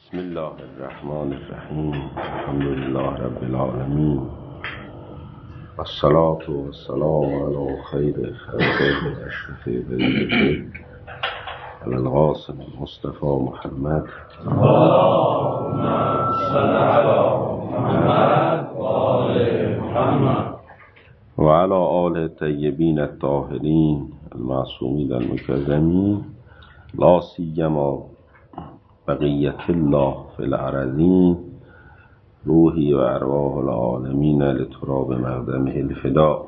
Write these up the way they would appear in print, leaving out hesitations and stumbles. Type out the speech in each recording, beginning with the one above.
بسم الله الرحمن الرحیم. الحمد لله رب العالمین، والصلاة والسلام علی خیر خلقه اشرف بریته علی القاسم المصطفى محمد اللهم صل علی محمد و آل محمد و علی آل الطیبین الطاهرین المعصومین المکرمین، لا سیما بقیت الله فی الارضین، روحی و ارواح العالمین لتراب مقدمه الفدا.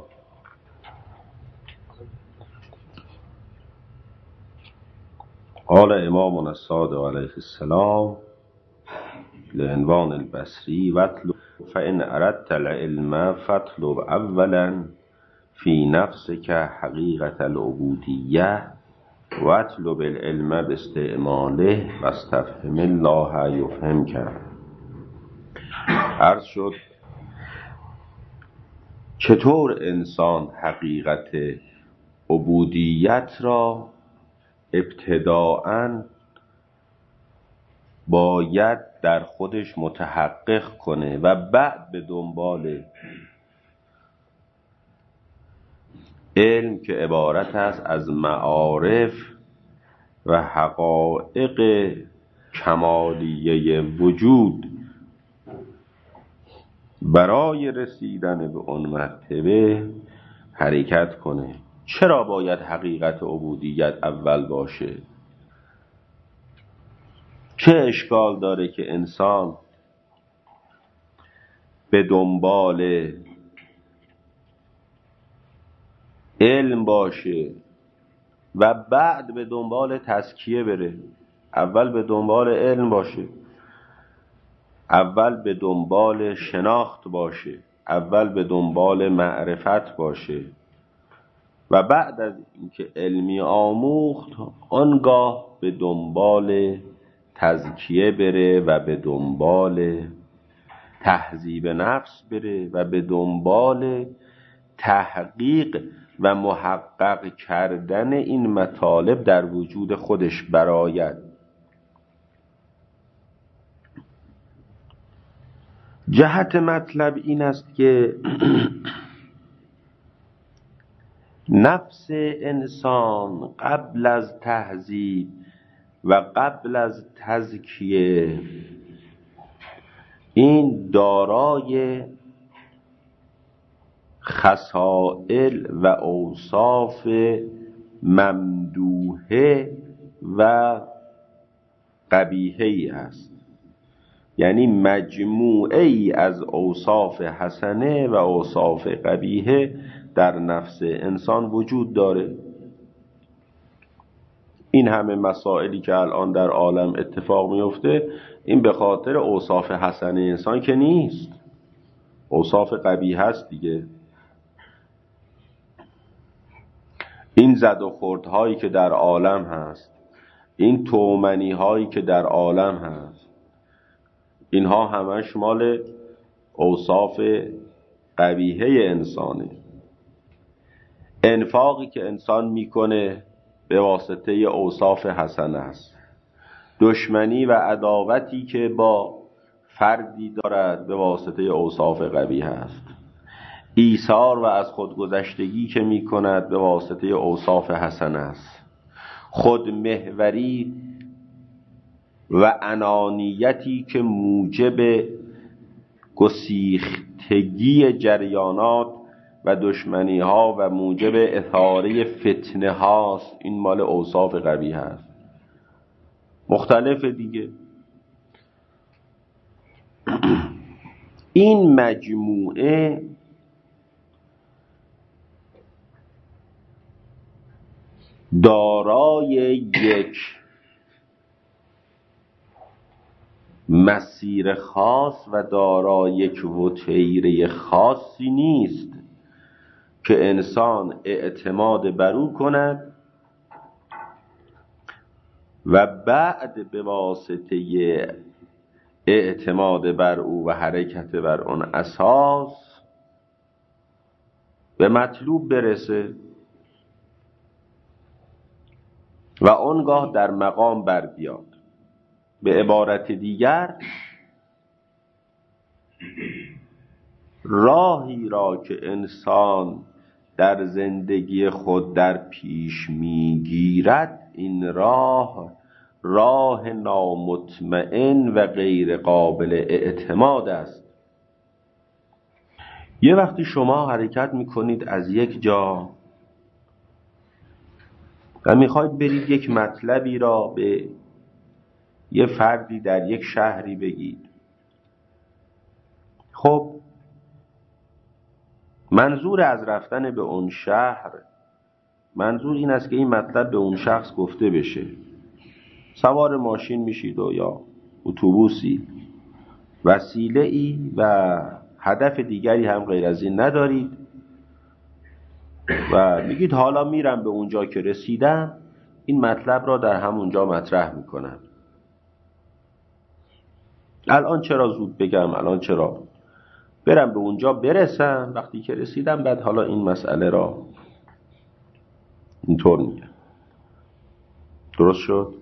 قال امامنا الصادق علیه السلام لعنوان البصری واطلب فإن أردت العلم فاطلب اولا فی نفسك حقیقت العبودیه واطلب العلم باستعماله واستفهم الله یفهمک. عرض شد چطور انسان حقیقت عبودیت را ابتداءً باید در خودش متحقق کنه و بعد به دنبال علم که عبارت است از معارف و حقایق کمالیه وجود برای رسیدن به اون مرتبه حرکت کنه. چرا باید حقیقت عبودیت اول باشه؟ چه اشکال داره که انسان به دنبال علم باشه و بعد به دنبال تزکیه بره؟ اول به دنبال علم باشه، اول به دنبال شناخت باشه، اول به دنبال معرفت باشه و بعد از اینکه علمی آموخت آنگاه به دنبال تزکیه بره و به دنبال تهذیب نفس بره و به دنبال تحقیق و محقق کردن این مطالب در وجود خودش برآید. جهت مطلب این است که نفس انسان قبل از تهذیب و قبل از تزکیه این دارای خصائل و اوصاف ممدوحه و قبیحه ای است، یعنی مجموعه ای از اوصاف حسنه و اوصاف قبیحه در نفس انسان وجود داره. این همه مسائلی که الان در عالم اتفاق میفته این به خاطر اوصاف حسنه انسان که نیست، اوصاف قبیح هست دیگه. این زد و خوردهایی که در عالم هست، این تومنی هایی که در عالم هست، اینها همش مال اوصاف قبیحه انسانه. انفاقی که انسان میکنه به واسطه اوصاف حسنه است. دشمنی و عداوتی که با فردی دارد به واسطه اوصاف قبیح است. ایثار و از خودگذشتگی که میکند به واسطه اوصاف حسنه است. خودمحوری و انانیتی که موجب گسیختگی جریانات و دشمنی ها و موجب اثاره فتنه هاست، این مال اوصاف قبیح است. مختلف دیگه. این مجموعه دارای یک مسیر خاص و دارای یک وتیره خاصی نیست که انسان اعتماد بر او کند و بعد به واسطه اعتماد بر او و حرکت بر اون اساس به مطلوب برسه و آنگاه در مقام بر بیاد. به عبارت دیگر راهی را که انسان در زندگی خود در پیش میگیرد، این راه نامطمئن و غیر قابل اعتماد است. یه وقتی شما حرکت میکنید از یک جا و میخواید برید یک مطلبی را به یه فردی در یک شهری بگید، خب منظور از رفتن به اون شهر، منظور این است که این مطلب به اون شخص گفته بشه. سوار ماشین میشید و یا اتوبوسی، وسیله ای و هدف دیگری هم غیر از این ندارید و میگید حالا میرم به اونجا که رسیدم این مطلب را در همونجا مطرح میکنم. الان چرا زود بگم، الان چرا برم به اونجا برسم، وقتی که رسیدم بعد حالا این مسئله را اینطور میگم. درست شد؟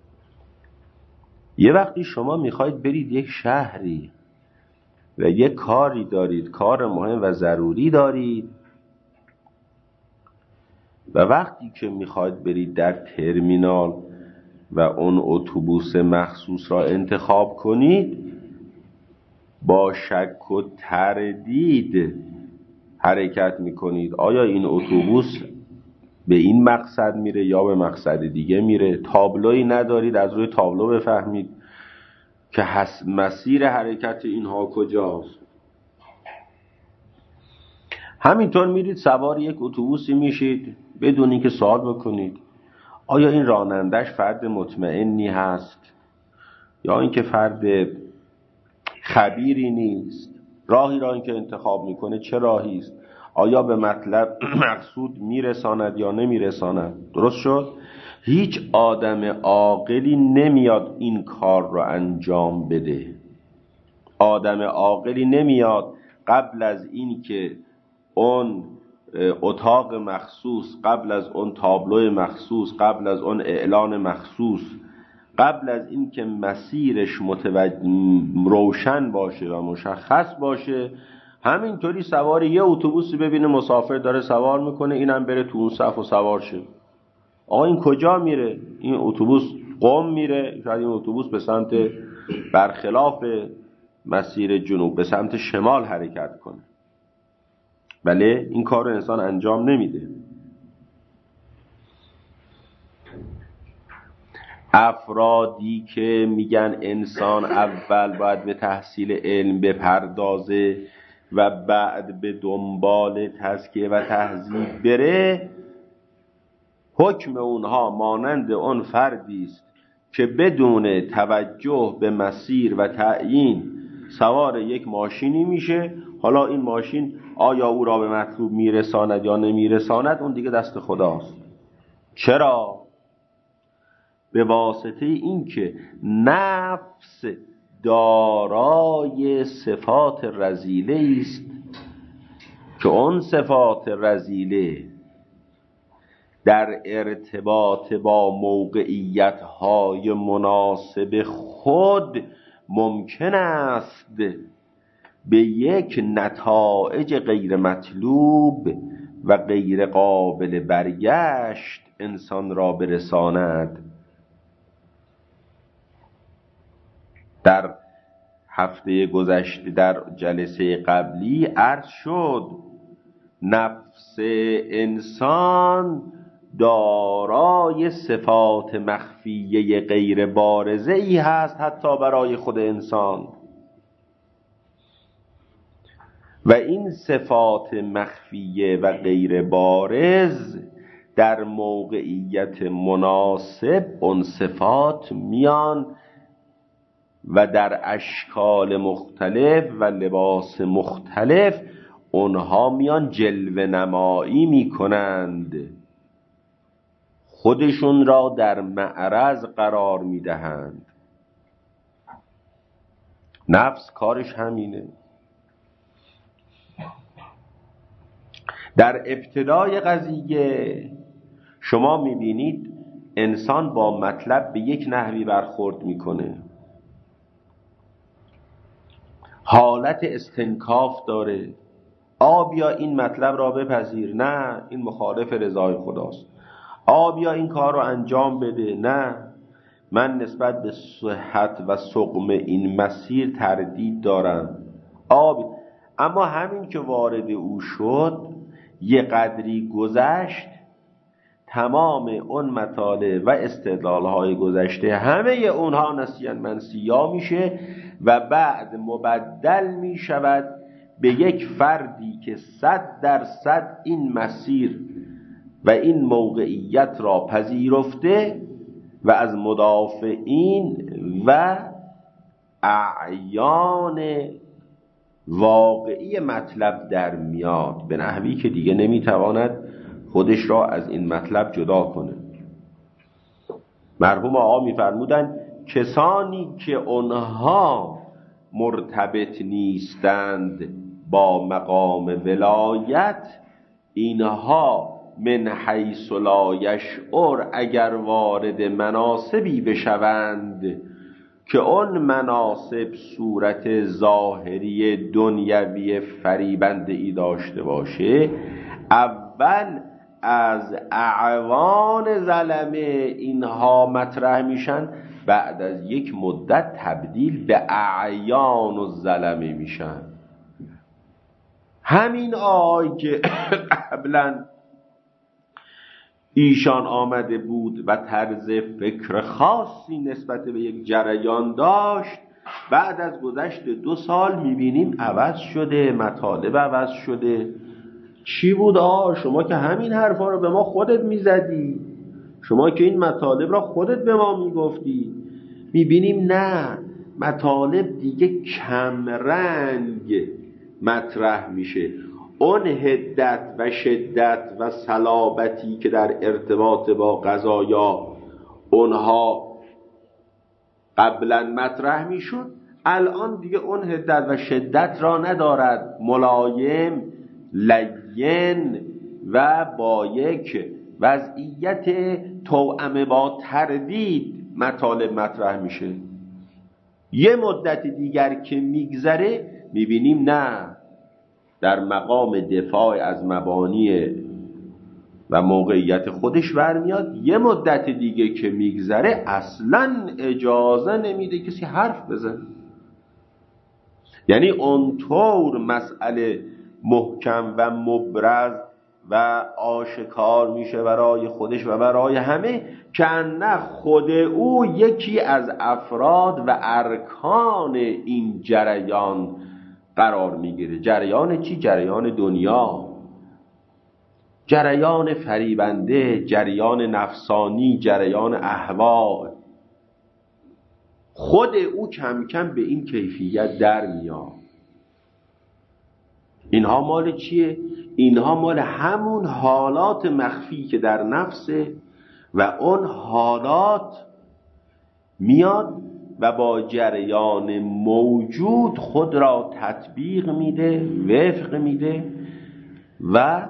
یه وقتی شما میخواید برید یک شهری و یک کاری دارید، کار مهم و ضروری دارید، و وقتی که میخواید برید در ترمینال و اون اتوبوس مخصوص را انتخاب کنید، با شک و تردید حرکت میکنید. آیا این اتوبوس به این مقصد میره یا به مقصد دیگه میره؟ تابلویی ندارید از روی تابلو بفهمید که مسیر حرکت اینها کجاست. همینطور میرید سوار یک اتوبوسی میشید بدون اینکه سوال بکنید آیا این رانندش فرد مطمئنی هست یا اینکه فرد خبیری نیست، راهی را که انتخاب میکنه چه راهی است، آیا به مطلب مقصود میرساند یا نمیرساند. درست شد؟ هیچ آدم عاقلی نمیاد این کار را انجام بده. آدم عاقلی نمیاد قبل از این که اون اتاق مخصوص، قبل از اون تابلو مخصوص، قبل از اون اعلان مخصوص، قبل از این که مسیرش روشن باشه و مشخص باشه، همینطوری سوار یه اتوبوسی ببینه مسافر داره سوار میکنه، اینم بره تو اون صف و سوار شه. آقا این کجا میره؟ این اتوبوس قم میره، شاید این اتوبوس به سمت برخلاف مسیر جنوب به سمت شمال حرکت کنه. بله این کار رو انسان انجام نمیده. افرادی که میگن انسان اول باید به تحصیل علم بپردازه و بعد به دنبال تزکیه و تهذیب بره، حکم اونها مانند اون فردی است که بدون توجه به مسیر و تعیین سوار یک ماشینی میشه. حالا این ماشین آیا او را به مطلوب میرساند یا نمیرساند اون دیگه دست خداست. چرا؟ به واسطه این که نفس دارای صفات رذیله است که اون صفات رذیله در ارتباط با موقعیت‌های مناسب خود ممکن است به یک نتایج غیر مطلوب و غیر قابل برگشت انسان را برساند. در هفته گذشته در جلسه قبلی عرض شد نفس انسان دارای صفات مخفیه غیر بارزه ای هست حتی برای خود انسان، و این صفات مخفیه و غیر بارز در موقعیت مناسب اون صفات میان و در اشکال مختلف و لباس مختلف اونها میان جلوه نمایی میکنند، خودشون را در معرض قرار میدهند. نفس کارش همینه. در ابتدای قضیه شما میبینید انسان با مطلب به یک نحوی برخورد میکنه، حالت استنکاف داره. بیا این مطلب را بپذیر، نه این مخالف رضای خداست. بیا این کار رو انجام بده، نه من نسبت به صحت و سقم این مسیر تردید دارم. اما همین که وارد او شد یه قدری گذشت، تمام اون مطالب و استدلال‌های گذشته همه اونها نسیان منسیا میشه و بعد مبدل میشود به یک فردی که 100% این مسیر و این موقعیت را پذیرفته و از مدافعین و اعیان واقعی مطلب در میاد، به نحوی که دیگه نمیتواند خودش را از این مطلب جدا کنه. مرحوم آقا میفرمودن کسانی که اونها مرتبط نیستند با مقام ولایت، اینها من حیث لا یشعر اگر وارد مناصبی بشوند که اون مناصب صورت ظاهری دنیوی فریبنده ای داشته باشه، اول از اعوان ظلمه اینها مطرح میشن، بعد از یک مدت تبدیل به اعیان الظلمه میشن. همین آی که قبلا ایشان آمده بود و طرز فکر خاصی نسبت به یک جریان داشت، بعد از گذشت 2 سال میبینیم عوض شده، مطالب عوض شده. چی بود شما که همین حرفا رو به ما خودت میزدی، شما که این مطالب را خودت به ما میگفتی. میبینیم نه، مطالب دیگه کم رنگ مطرح میشه. اون حدت و شدت و صلابتی که در ارتباط با قضایا اونها قبلا مطرح میشد، الان دیگه اون حدت و شدت را ندارد، ملایم، لین و با یک وضعیت توأم با تردید مطالب مطرح میشه. یه مدت دیگر که میگذره میبینیم نه، در مقام دفاع از مبانی و موقعیت خودش برمیاد. یه مدت دیگه که میگذره اصلا اجازه نمیده کسی حرف بزنه. یعنی اونطور مسئله محکم و مبرز و آشکار میشه برای خودش و برای همه که نه خود او یکی از افراد و ارکان این جریان قرار میگیره. جریان چی؟ جریان دنیا، جریان فریبنده، جریان نفسانی، جریان اهوا. خود او کم کم به این کیفیت در میاد. اینها مال چیه؟ اینها مال همون حالات مخفی که در نفسه و اون حالات میاد و با جریان موجود خود را تطبیق میده، وفق میده و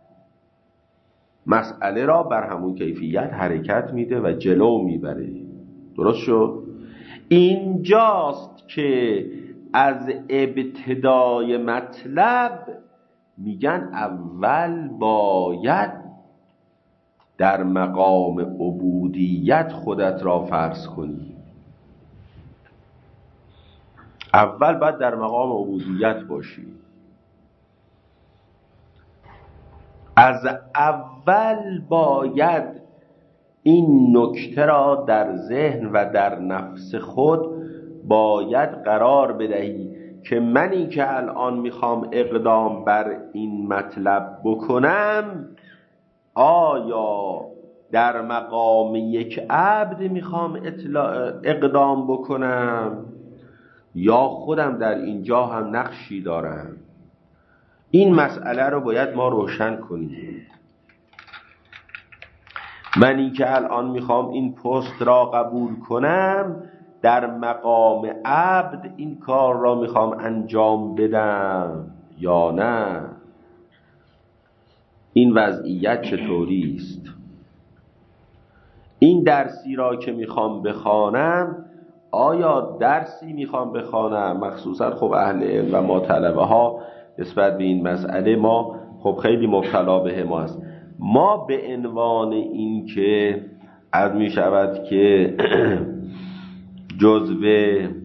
مسئله را بر همون کیفیت حرکت میده و جلو میبره. درست شد؟ اینجاست که از ابتدای مطلب میگن اول باید در مقام عبودیت خودت را فرض کنی. اول باید در مقام عبودیت باشی. از اول باید این نکته را در ذهن و در نفس خود باید قرار بدهی که منی که الان میخوام اقدام بر این مطلب بکنم، آیا در مقام یک عبد میخوام اقدام بکنم یا خودم در اینجا هم نقشی دارم؟ این مسئله رو باید ما روشن کنیم. منی که الان میخوام این پست را قبول کنم، در مقام عبد این کار را میخوام انجام بدم یا نه؟ این وضعیت چطوری است؟ این درسی را که میخوام بخوانم آیا درسی میخوام بخوانم، مخصوصا خب اهل علم و ما طلبه ها نسبت به این مسئله ما خب خیلی مبتلا به ما هست. ما به عنوان این که عرض می شود که جزو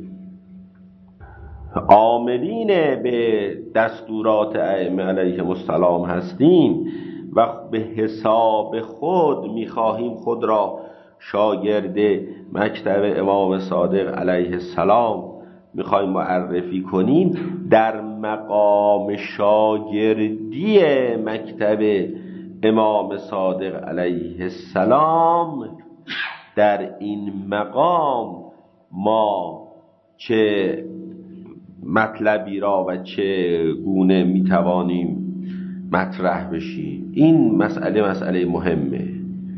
عاملین به دستورات ائمه علیهم السلام هستیم و به حساب خود میخواهیم خود را شاگرد مکتب امام صادق علیه السلام میخوایم معرفی کنیم، در مقام شاگردی مکتب امام صادق علیه السلام در این مقام ما چه مطلبی را و چه گونه میتوانیم مطرح بشیم. این مسئله مهمه.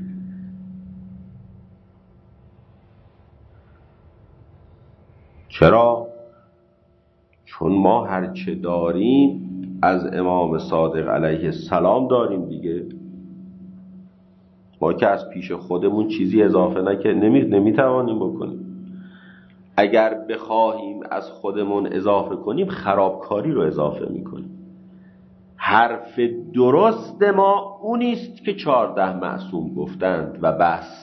چرا؟ چون ما هرچه داریم از امام صادق علیه السلام داریم دیگه. ما که از پیش خودمون چیزی اضافه نمیتوانیم بکنیم. اگر بخواهیم از خودمون اضافه کنیم خرابکاری رو اضافه میکنیم. حرف درست ما اونیست که 14 معصوم گفتند و بس.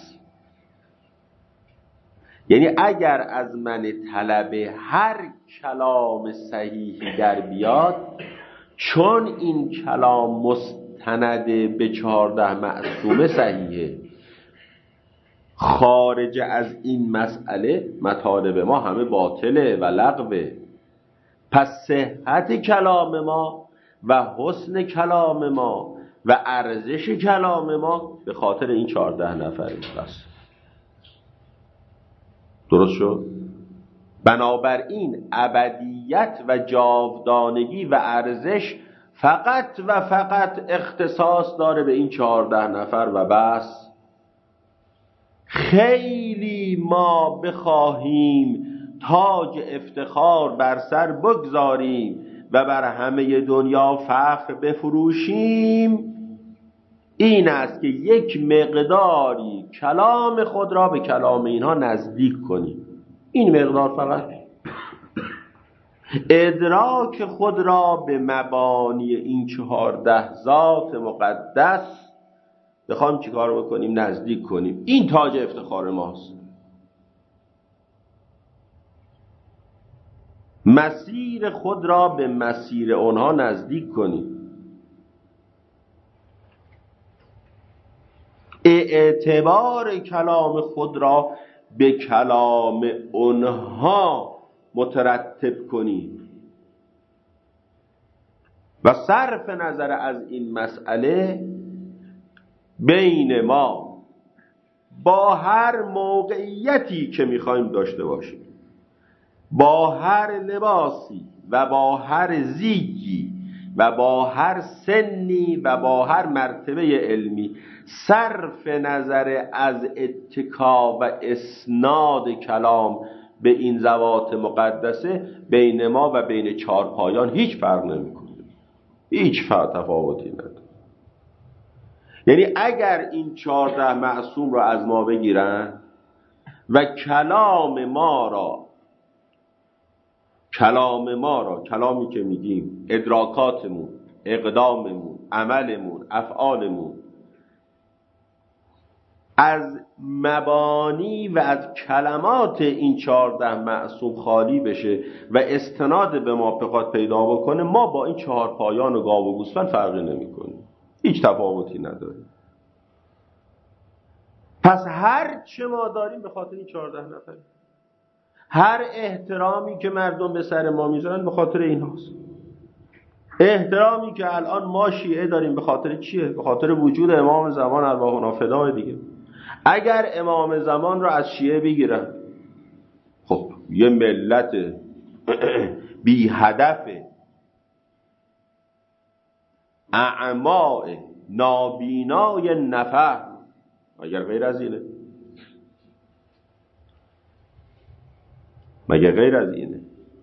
یعنی اگر از من طلب هر کلام صحیحی در بیاد، چون این کلام مستند به 14 معصوم صحیحه، خارج از این مسئله مطالب ما همه باطله و لغوه. پس صحت کلام ما و حسن کلام ما و ارزش کلام ما به خاطر این 14 نفره بس. درست شد؟ بنابراین ابدیت و جاودانگی و ارزش فقط و فقط اختصاص داره به این 14 نفر و بس. خیلی ما بخواهیم تاج افتخار بر سر بگذاریم و بر همه دنیا فخر بفروشیم، این است که یک مقداری کلام خود را به کلام اینها نزدیک کنیم. این مقدار فقط ادراک خود را به مبانی این 14 ذات مقدس بخوایم چی کار بکنیم؟ نزدیک کنیم. این تاج افتخار ماست. مسیر خود را به مسیر اونها نزدیک کنیم. اعتبار کلام خود را به کلام اونها مترتب کنیم و صرف نظر از این مسئله بین ما با هر موقعیتی که میخوایم داشته باشیم، با هر لباسی و با هر زیگی و با هر سنی و با هر مرتبه علمی، صرف نظر از اتکا و اسناد کلام به این ذوات مقدسه، بین ما و بین 4 پایان هیچ فرق نمیکنه. هیچ تفاوتی نداره. یعنی اگر این 14 معصوم را از ما بگیرن و کلام ما را کلامی که میگیم، ادراکاتمون، اقداممون، عملمون، افعالمون، از مبانی و از کلمات این 14 معصوم خالی بشه و استناد به ما بخواد پیدا بکنه، ما با این 4 پایان و گاو و گوسفند فرقی نمی کنیم. هیچ تفاوتی نداره. پس هر چه ما داریم به خاطر این 14 نفر. هر احترامی که مردم به سر ما میذارن به خاطر این هاست. احترامی که الان ما شیعه داریم به خاطر چیه؟ به خاطر وجود امام زمان ارواحنا فدای دیگه. اگر امام زمان رو از شیعه بگیرن، خب یه ملت بی هدف، اعماء، نابینای نفر، مگر غیر از اینه؟ مگر غیر از اینه؟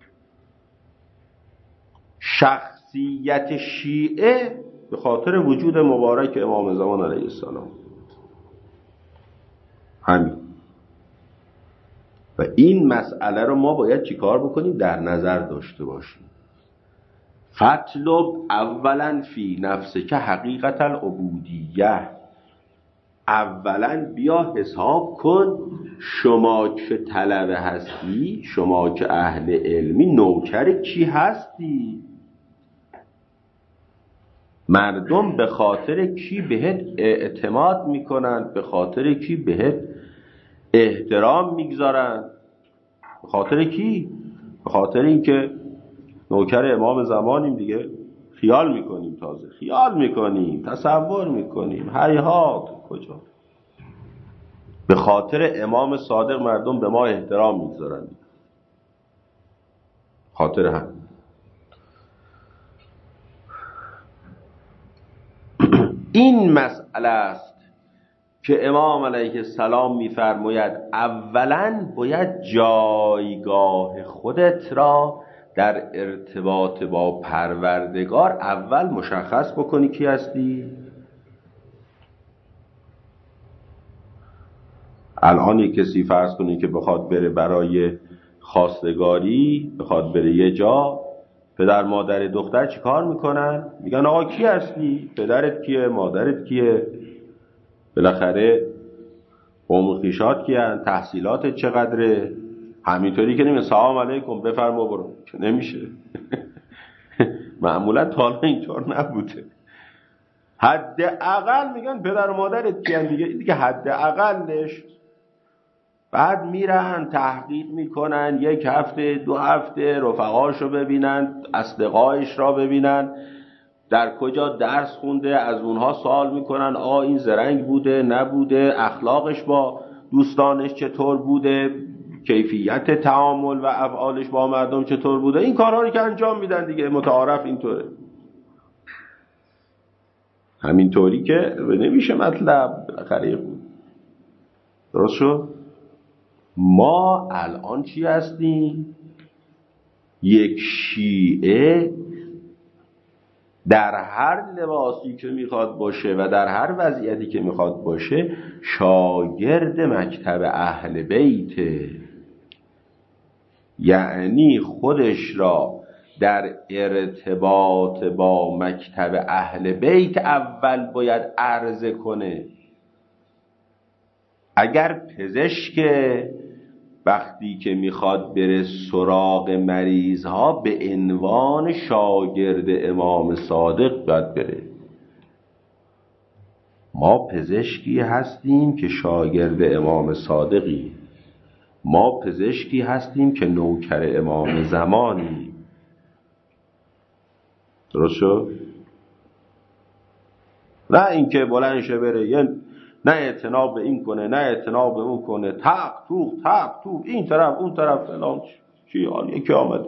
شخصیت شیعه به خاطر وجود مبارک امام زمان علیه السلام. همین. و این مسئله رو ما باید چیکار بکنیم؟ در نظر داشته باشیم. فطلب اولا فی نفسک حقیقت العبودیه، اولا بیا حساب کن شما که طلبه هستی، شما که اهل علمی، نوکر کی هستی؟ مردم به خاطر کی بهت اعتماد میکنن؟ به خاطر کی بهت احترام میگذارن؟ به خاطر کی؟ به خاطر اینکه نوکر امام زمانیم دیگه. خیال میکنیم، تازه خیال میکنیم، تصور میکنیم، هیهات کجا. به خاطر امام صادق مردم به ما احترام میگذارن، خاطر هم. این مسئله است که امام علیه السلام میفرماید اولا باید جایگاه خودت را در ارتباط با پروردگار اول مشخص بکنی کی هستی. الان یک کسی فرض کنی که بخواد بره برای خواستگاری، بخواد بره یه جا، پدر مادر دختر چی کار میکنن؟ میگن آقا کی هستی؟ پدرت کیه؟ مادرت کیه؟ بالاخره قوم خویشات کیه؟ تحصیلاتت چقدره؟ همینطوری که نمیگه سلام علیکم بفرما برو، که نمیشه. معمولا تا حالا اینطور نبوده. حداقل میگن پدر و مادرت کیه دیگه حد اقلش. بعد میرن تحقیق میکنن، یک هفته 2 هفته رفقاشو ببینن، اصدقائش را ببینن، در کجا درس خونده، از اونها سوال میکنن آقا این زرنگ بوده نبوده، اخلاقش با دوستانش چطور بوده، کیفیت تعامل و افعالش با مردم چطور بوده. این کارها رو که انجام میدن دیگه، متعارف اینطوره. همینطوری که نمیشه مطلب بالاخره بود. درست شد؟ ما الان چی هستیم؟ یک شیعه در هر لباسی که میخواد باشه و در هر وضعیتی که میخواد باشه شاگرد مکتب اهل بیته، یعنی خودش را در ارتباط با مکتب اهل بیت اول باید عرضه کنه. اگر پزشک وقتی که میخواد بره سراغ مریض ها به عنوان شاگرد امام صادق باید بره. ما پزشکی هستیم که شاگرد امام صادقی، ما پزشکی هستیم که نوکر امام زمانی. درست شد؟ نه اینکه بلند شه بره یه نه اعتناب به این کنه نه اعتناب به اون کنه، تق توق این طرف اون طرف فلان چی حال یکی آمده.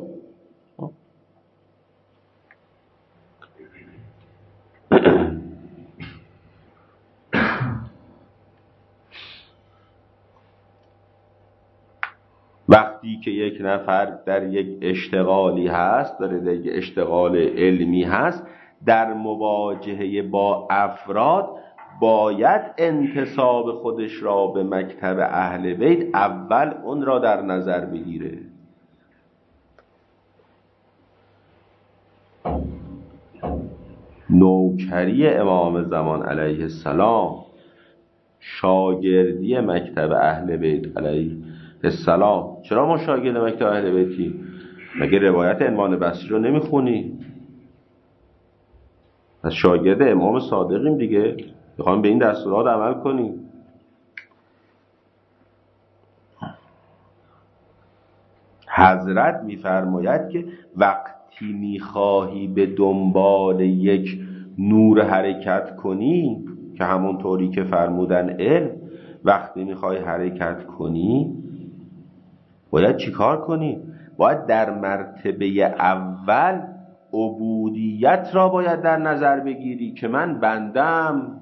وقتی که یک نفر در یک اشتغالی هست، در یک اشتغال علمی هست، در مواجهه با افراد باید انتساب خودش را به مکتب اهل بیت اول اون را در نظر بگیره. نوکری امام زمان علیه السلام، شاگردی مکتب اهل بیت علیه السلام. چرا ما شاگرد مکتب اهل بیتی؟ مگه روایت عنوان بصری رو نمیخونی؟ از شاگرد امام صادقیم دیگه، میخوام به این دستورات عمل کنیم. حضرت میفرماید که وقتی میخواهی به دنبال یک نور حرکت کنی، که همون طوری که فرمودن علم، وقتی میخوای حرکت کنی باید چی کار کنی؟ باید در مرتبه اول عبودیت را باید در نظر بگیری که من بندم.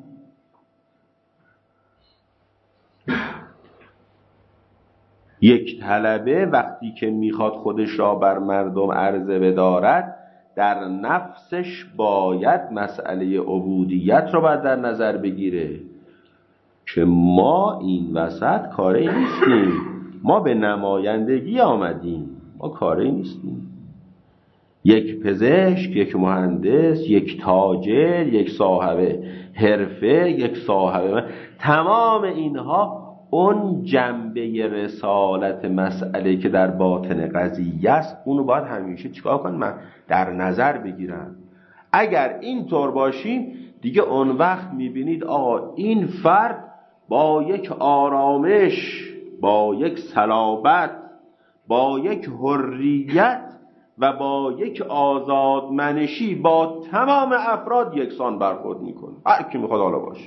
یک طلبه وقتی که میخواد خودش را بر مردم عرضه بدارد، در نفسش باید مسئله عبودیت را باید در نظر بگیره که ما این وسط کاری نیستیم. ما به نمایندگی آمدیم، ما کاری نیستیم. یک پزشک، یک مهندس، یک تاجر، یک صاحب حرفه، یک صاحب، تمام اینها اون جنبه رسالت مسئله که در باطن قضیه است، اونو باید همیشه چیکار کنیم؟ من در نظر بگیرم. اگر اینطور باشیم دیگه اون وقت میبینید آقا این فرد با یک آرامش، با یک صلابت، با یک حریت و با یک آزادمنشی با تمام افراد یکسان برخورد میکنه، هر کی میخواد حالا باشه.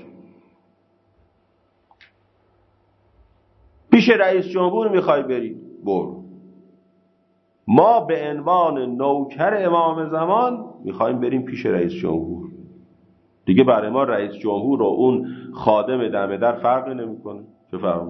پیش رئیس جمهور میخوای بری، برو. ما به عنوان نوکر امام زمان میخوایم بریم پیش رئیس جمهور. دیگه برای ما رئیس جمهور و اون خادم دم در فرقی نمیکنه. چه فرقی؟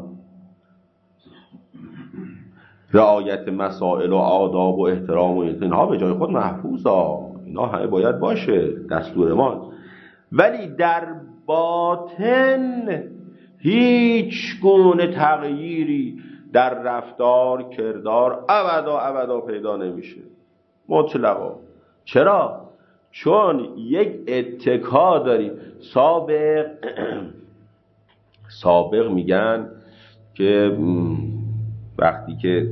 رعایت مسائل و آداب و احترام و اینها به جای خود محفوظه، اینا همه باید باشه، دستور ما. ولی در باطن هیچ گونه تغییری در رفتار کردار ابدا پیدا نمیشه، مطلقا. چرا؟ چون یک اتکا داریم. سابق میگن که وقتی که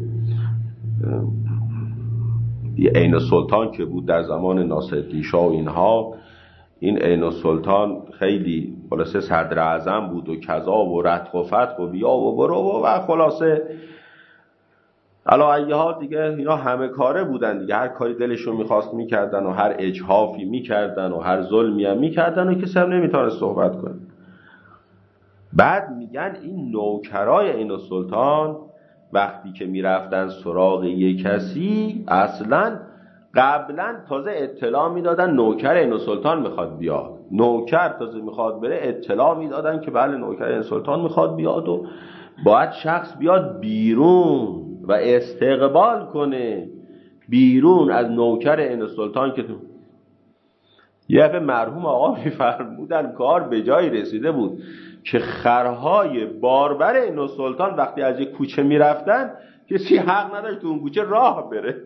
عین السلطان که بود در زمان ناصرالدین شاه و اینها، این عین السلطان خیلی خلاصه صدر اعظم بود و کذا و رتق و فتق و بیا و برو و خلاصه علی ای حال دیگه اینا همه کاره بودن دیگه، هر کاری دلشون میخواست میکردن و هر اجحافی میکردن و هر ظلمی هم میکردن و کسی هم نمیتونست صحبت کنه. بعد میگن این نوکرای عین السلطان وقتی که میرفتن سراغ یک کسی، اصلا قبلا تازه اطلاع میدادن نوکر عین السلطان میخواد بیاد، نوکر تازه میخواد بره اطلاع میدادن که بله نوکر عین السلطان میخواد بیاد و باید شخص بیاد بیرون و استقبال کنه بیرون از نوکر عین السلطان. که یه دفعه مرحوم آقا میفرمودن کار به جایی رسیده بود که خرهای باربر عین السلطان وقتی از یک کوچه میرفتن کسی حق نداشت تو اون کوچه راه بره.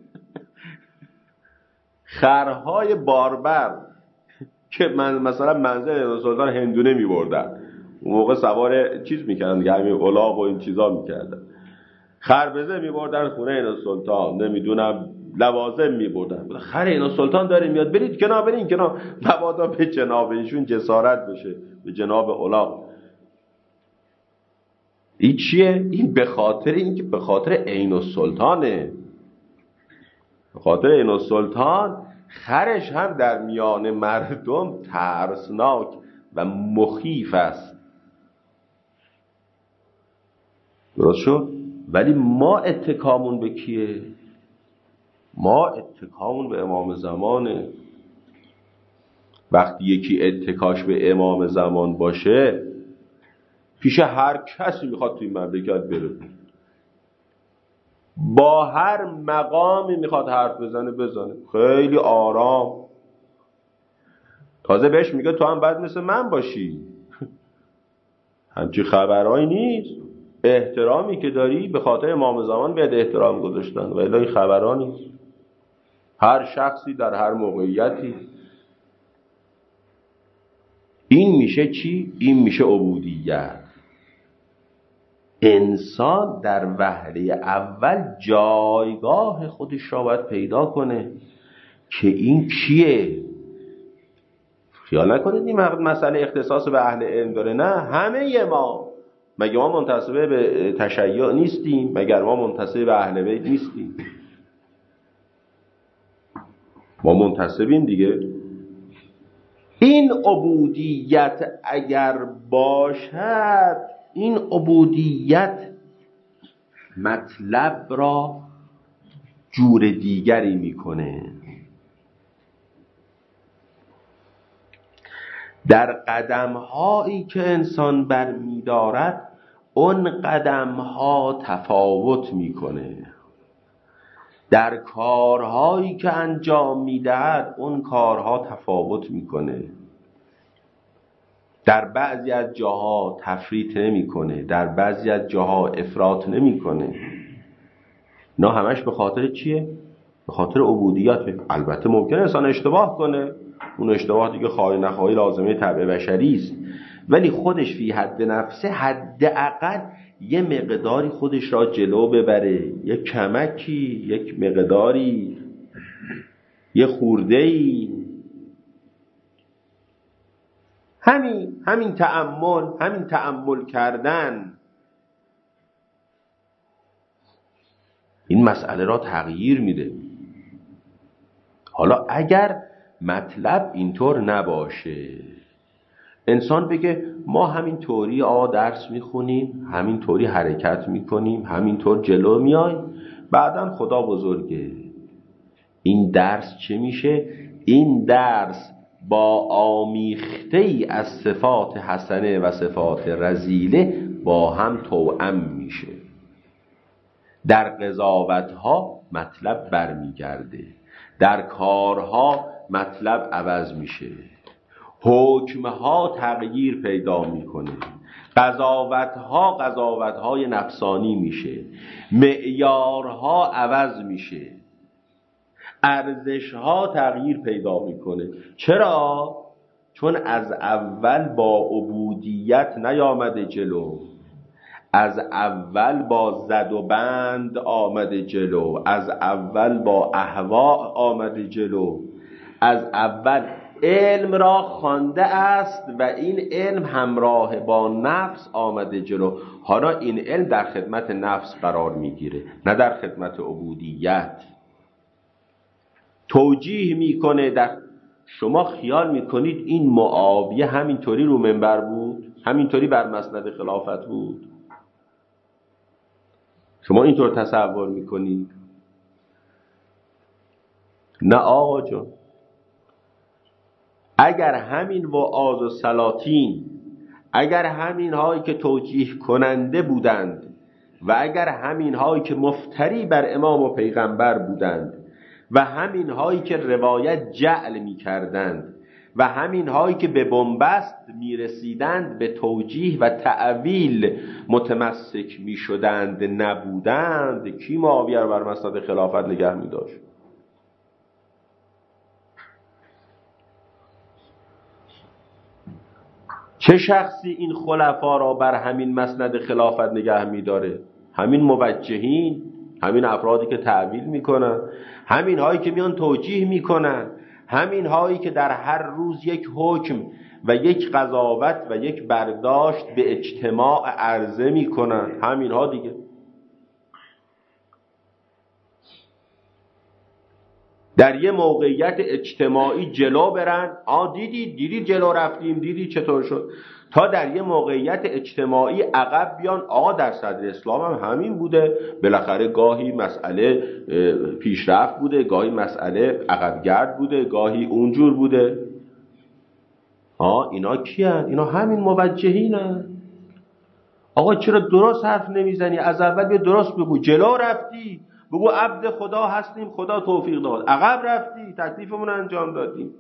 خرهای باربر که مثلا منزل عین السلطان هندونه میبردن، اون موقع سوار چیز میکردن دیگه، همین الاغ و این چیزا میکردن، خربزه میبردن خونه عین السلطان، نمیدونم لوازم میبردن. خر عین السلطان داره میاد، برید کنار، برین کنار، مبادا به جناب ایشون جسارت بشه، به جناب الاغ. این چیه؟ این به خاطر اینکه به خاطر عین السلطانه، به خاطر عین السلطان خرش هم در میان مردم ترسناک و مخیف است. درست شد؟ ولی ما اتکامون به کیه؟ ما اتکامون به امام زمانه. وقتی یکی اتکاش به امام زمان باشه، پیش هر کسی میخواد توی مملکت بره، با هر مقامی میخواد حرف بزنه، خیلی آرام. تازه بهش میگه تو هم باید مثل من باشی. همچی خبرهایی نیست. احترامی که داری به خاطر امام زمان بهت احترام گذاشتن، ولی این خبرها نیست. هر شخصی در هر موقعیتی. این میشه چی؟ این میشه عبودیت. انسان در وهله اول جایگاه خودش را باید پیدا کنه که این کیه. خیال نکنید این مسئله اختصاص به اهل علم داره، نه، همه ما. مگه ما منتسب به تشیع نیستیم؟ مگر ما منتسب به اهل بیت نیستیم؟ ما منتسبیم دیگه. این عبودیت اگر باشد، این عبودیت مطلب را جور دیگری میکنه. در قدم‌هایی که انسان برمی‌دارد، اون قدم‌ها تفاوت میکنه. در کارهایی که انجام میدهد، اون کارها تفاوت میکنه. در بعضی از جاها تفریط نمیکنه، در بعضی از جاها افراط نمیکنه. نه همش به خاطر چیه؟ به خاطر عبودیت. البته ممکنه انسان اشتباه کنه، اون اشتباه دیگه خواهی نخواهی لازمه طبع بشری است، ولی خودش فی حد نفسه حداقل یه مقداری خودش را جلو ببره، یک کمکی، یک مقداری، یه خورده‌ای. همین تأمل کردن این مسئله را تغییر میده. حالا اگر مطلب اینطور نباشه، انسان بگه ما همین طوری درس میخونیم، همین طوری حرکت میکنیم، همین طور جلو میایم، بعداً خدا بزرگه. این درس چه میشه؟ این درس با آمیخته ای از صفات حسنه و صفات رذیله با هم توأم میشه. در قضاوتها مطلب برمیگرده، در کارها مطلب عوض میشه، حکمها تغییر پیدا میکنه، قضاوتهای نفسانی میشه، معیارها عوض میشه، ارزشها تغییر پیدا میکنه. چرا؟ چون از اول با عبودیت نیامده جلو، از اول با زد و بند آمده جلو، از اول با اهوا آمده جلو، از اول علم را خوانده است و این علم همراه با نفس آمده جلو. حالا این علم در خدمت نفس قرار میگیره، نه در خدمت عبودیت. توجیه میکنه. شما خیال میکنید این معاویه همینطوری رو منبر بود؟ همینطوری بر مسند خلافت بود؟ شما اینطور تصور میکنید؟ نه آقا جان. اگر همین وعاظ و سلاطین، اگر همین هایی که توجیه کننده بودند و اگر همین هایی که مفتری بر امام و پیغمبر بودند و همین هایی که روایت جعل می کردند و همین هایی که به بنبست می رسیدند به توجیه و تأویل متمسک می شدند نبودند، کی معاویه رو بر مسند خلافت نگه می داشت؟ چه شخصی این خلفا را بر همین مسند خلافت نگه می داره؟ همین موجهین، همین افرادی که تأویل میکنن، همین هایی که میان توجیه میکنن، همین هایی که در هر روز یک حکم و یک قضاوت و یک برداشت به اجتماع عرضه میکنن، همین ها دیگه. در یه موقعیت اجتماعی جلو برن، دیدید جلو رفتیم، دیدید چطور شد، تا در یه موقعیت اجتماعی عقب بیان. در صدر اسلام هم همین بوده، بالاخره گاهی مسئله پیشرفت بوده، گاهی مسئله عقبگرد بوده، گاهی اونجور بوده. اینا کیان؟ اینا همین موجهینن. آقا چرا درست حرف نمیزنی؟ از اول بیا درست بگو. جلو رفتی بگو عبد خدا هستیم، خدا توفیق داد. عقب رفتی تکلیفمون انجام دادیم.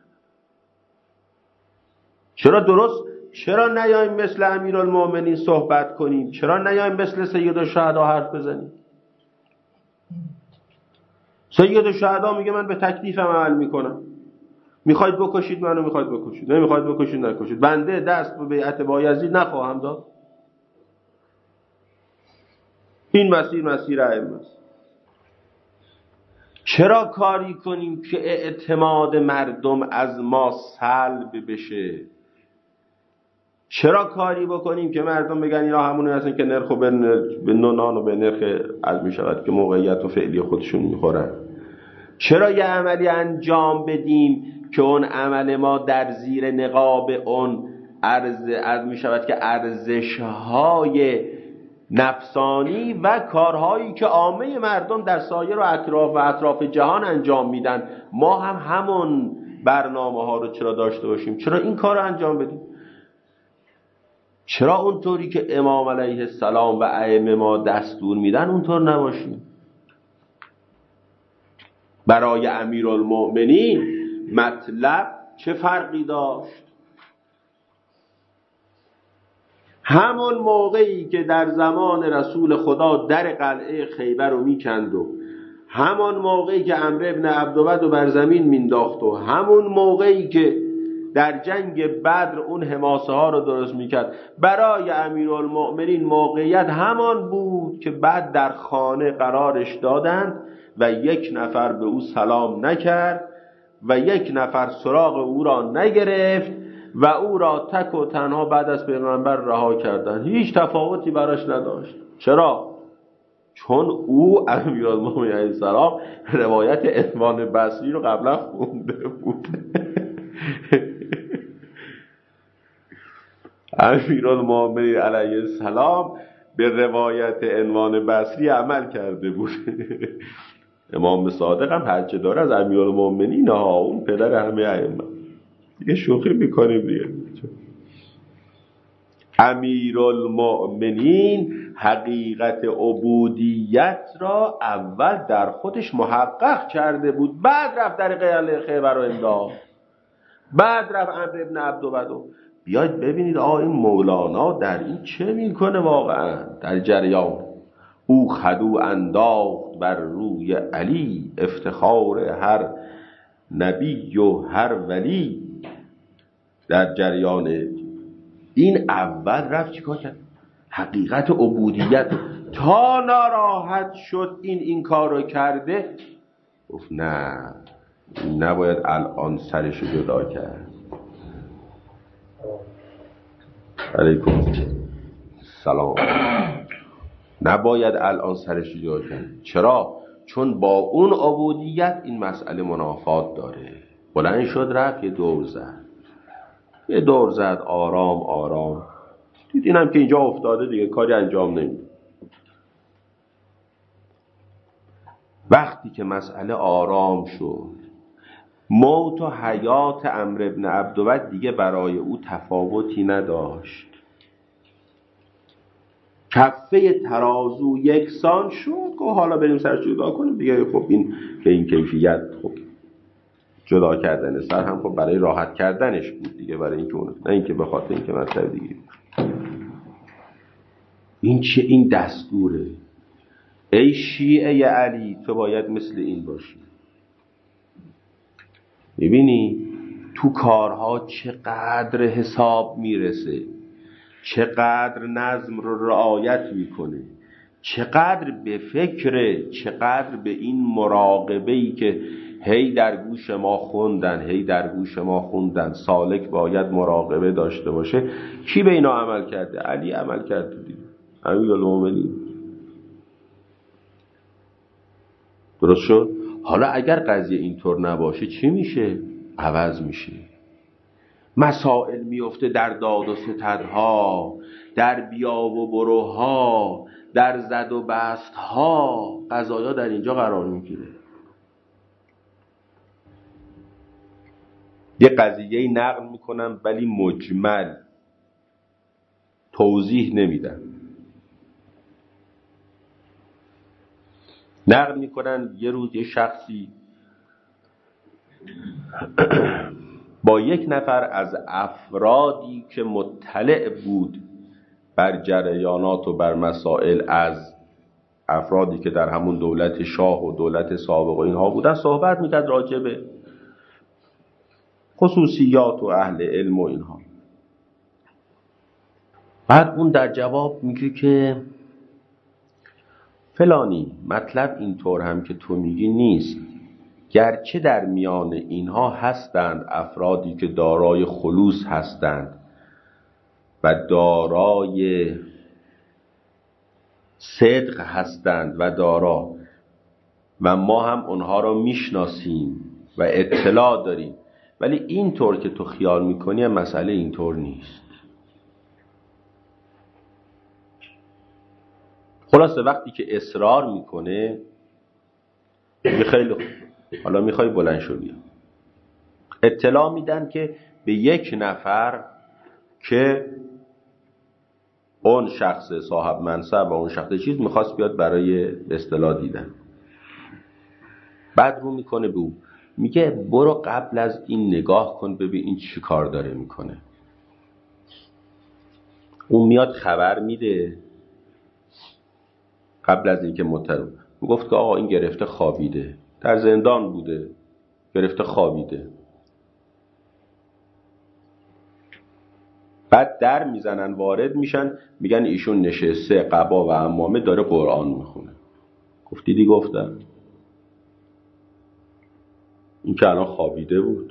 چرا نیاییم مثل امیرالمومنین صحبت کنیم؟ چرا نیاییم مثل سید الشهدا حرف بزنیم؟ سید الشهدا میگه من به تکلیفم عمل میکنم. میخواید بکشید منو، میخواید بکشید، نمیخواید بکشید نکشید. بنده دست به بیعت بایزید نخواهم داد. این مسیر ائمه است. چرا کاری کنیم که اعتماد مردم از ما سلب بشه؟ چرا کاری بکنیم که مردم بگن اینا همون هستن که نرخ و به نان و به نرخ از می شود که موقعیت و فعلی خودشون میخورن؟ چرا یه عملی انجام بدیم که اون عمل ما در زیر نقاب اون از می شود که ارزش‌های نفسانی و کارهایی که عامه مردم در سایر و اطراف جهان انجام میدن، ما هم همون برنامه ها رو چرا داشته باشیم؟ چرا این کار رو انجام بدیم؟ چرا اونطوری که امام علیه السلام و ائمه ما دستور میدن اونطور نباشیم؟ برای امیرالمؤمنین مطلب چه فرقی داشت؟ همون موقعی که در زمان رسول خدا در قلعه خیبر رو میکند و همون موقعی که عمرو بن عبدود رو بر زمین مینداخت و همون موقعی که در جنگ بدر اون حماسه ها رو درست میکرد، برای امیرالمؤمنین موقعیت همان بود که بعد در خانه قرارش دادند و یک نفر به او سلام نکرد و یک نفر سراغ او را نگرفت و او را تک و تنها بعد از پیغمبر رها کردند. هیچ تفاوتی براش نداشت. چرا؟ چون او امیرالمؤمنین علیه السلام روایت عثمان بصری رو قبلا خونده بود. امیرالمؤمنین علیه السلام به روایت عنوان بصری عمل کرده بود. امام صادق هم حج داره از امیرالمؤمنین ها، اون پدر همه ائمه. دیگه شوخی میکنیم دیگه. امیرالمؤمنین حقیقت عبودیت را اول در خودش محقق کرده بود، بعد رفت در قلعه خیبر رو انداخت، بعد رفت عمرو بن عبدود. بیاید ببینید این مولانا در این چه میکنه واقعا در جریان. او خدو انداخت بر روی علی، افتخار هر نبی و هر ولی. در جریان این اول رفت چیکار کرد؟ حقیقت عبودیت. تا ناراحت شد این کار رو کرده، گفت نه، نباید الان سرش رو جدا کرد. علیکم سلام. نباید الان سرش رو جدا کرد. چرا؟ چون با اون عبودیت این مسئله منافات داره. بلند شد رفت یه دور زد آرام آرام. دید اینم که اینجا افتاده دیگه کاری انجام نمیده. وقتی که مسئله آرام شد، موت و حیات عمرو بن عبدود دیگه برای او تفاوتی نداشت. کفه ترازو یکسان شد. گفت حالا بریم سرش جدا کنیم دیگه. خب این به این کیفیت، خب جدا کردن سر هم خب برای راحت کردنش بود دیگه، برای اینکه اون، نه اینکه به خاطر اینکه مسئله دیگه. این چه؟ این دستوره. ای شیعه علی، تو باید مثل این باشی. میبینی تو کارها چقدر حساب میرسه، چقدر نظم رو رعایت میکنه، چقدر به فکره، چقدر به این مراقبه‌ای که هی در گوش ما خوندن سالک باید مراقبه داشته باشه. کی به اینا عمل کرده؟ علی عمل کرده دیگه، امیرالمؤمنین. درست شد؟ حالا اگر قضیه اینطور نباشه چی میشه؟ عوض میشه. مسائل میفته در داد و ستدها، در بیا و بروها، در زد و بستها. قضایا در اینجا قرار میگیره. یه قضیه نقل میکنم ولی مجمل، توضیح نمیدم. نقل میکنن یه روز یه شخصی با یک نفر از افرادی که مطلع بود بر جریانات و بر مسائل، از افرادی که در همون دولت شاه و دولت سابق و اینها بودن، صحبت میکرد راجع به خصوصیات و اهل علم و اینها. بعد اون در جواب میگه که فلانی، مطلب اینطور هم که تو میگی نیست، گرچه در میان اینها هستند افرادی که دارای خلوص هستند و دارای صدق هستند و ما هم اونها را میشناسیم و اطلاع داریم، ولی اینطور که تو خیال میکنی مسئله اینطور نیست. خلاصه وقتی که اصرار میکنه، خیلی خوب، حالا میخوای بلند شو بیا. اطلاع میدن که به یک نفر که اون شخص صاحب منصب و اون شخص چیز میخواست بیاد برای اصطلاح دیدن. بعد رو میکنه به او، میگه برو قبل از این نگاه کن ببین این چی کار داره میکنه. اون میاد خبر میده قبل از اینکه گفت که آقا این گرفته خوابیده، در زندان بوده، گرفته خوابیده. بعد در میزنن، وارد میشن، میگن ایشون نشسته قبا و عمامه داره قرآن میخونه. گفتی گفتم این که الان خوابیده بود.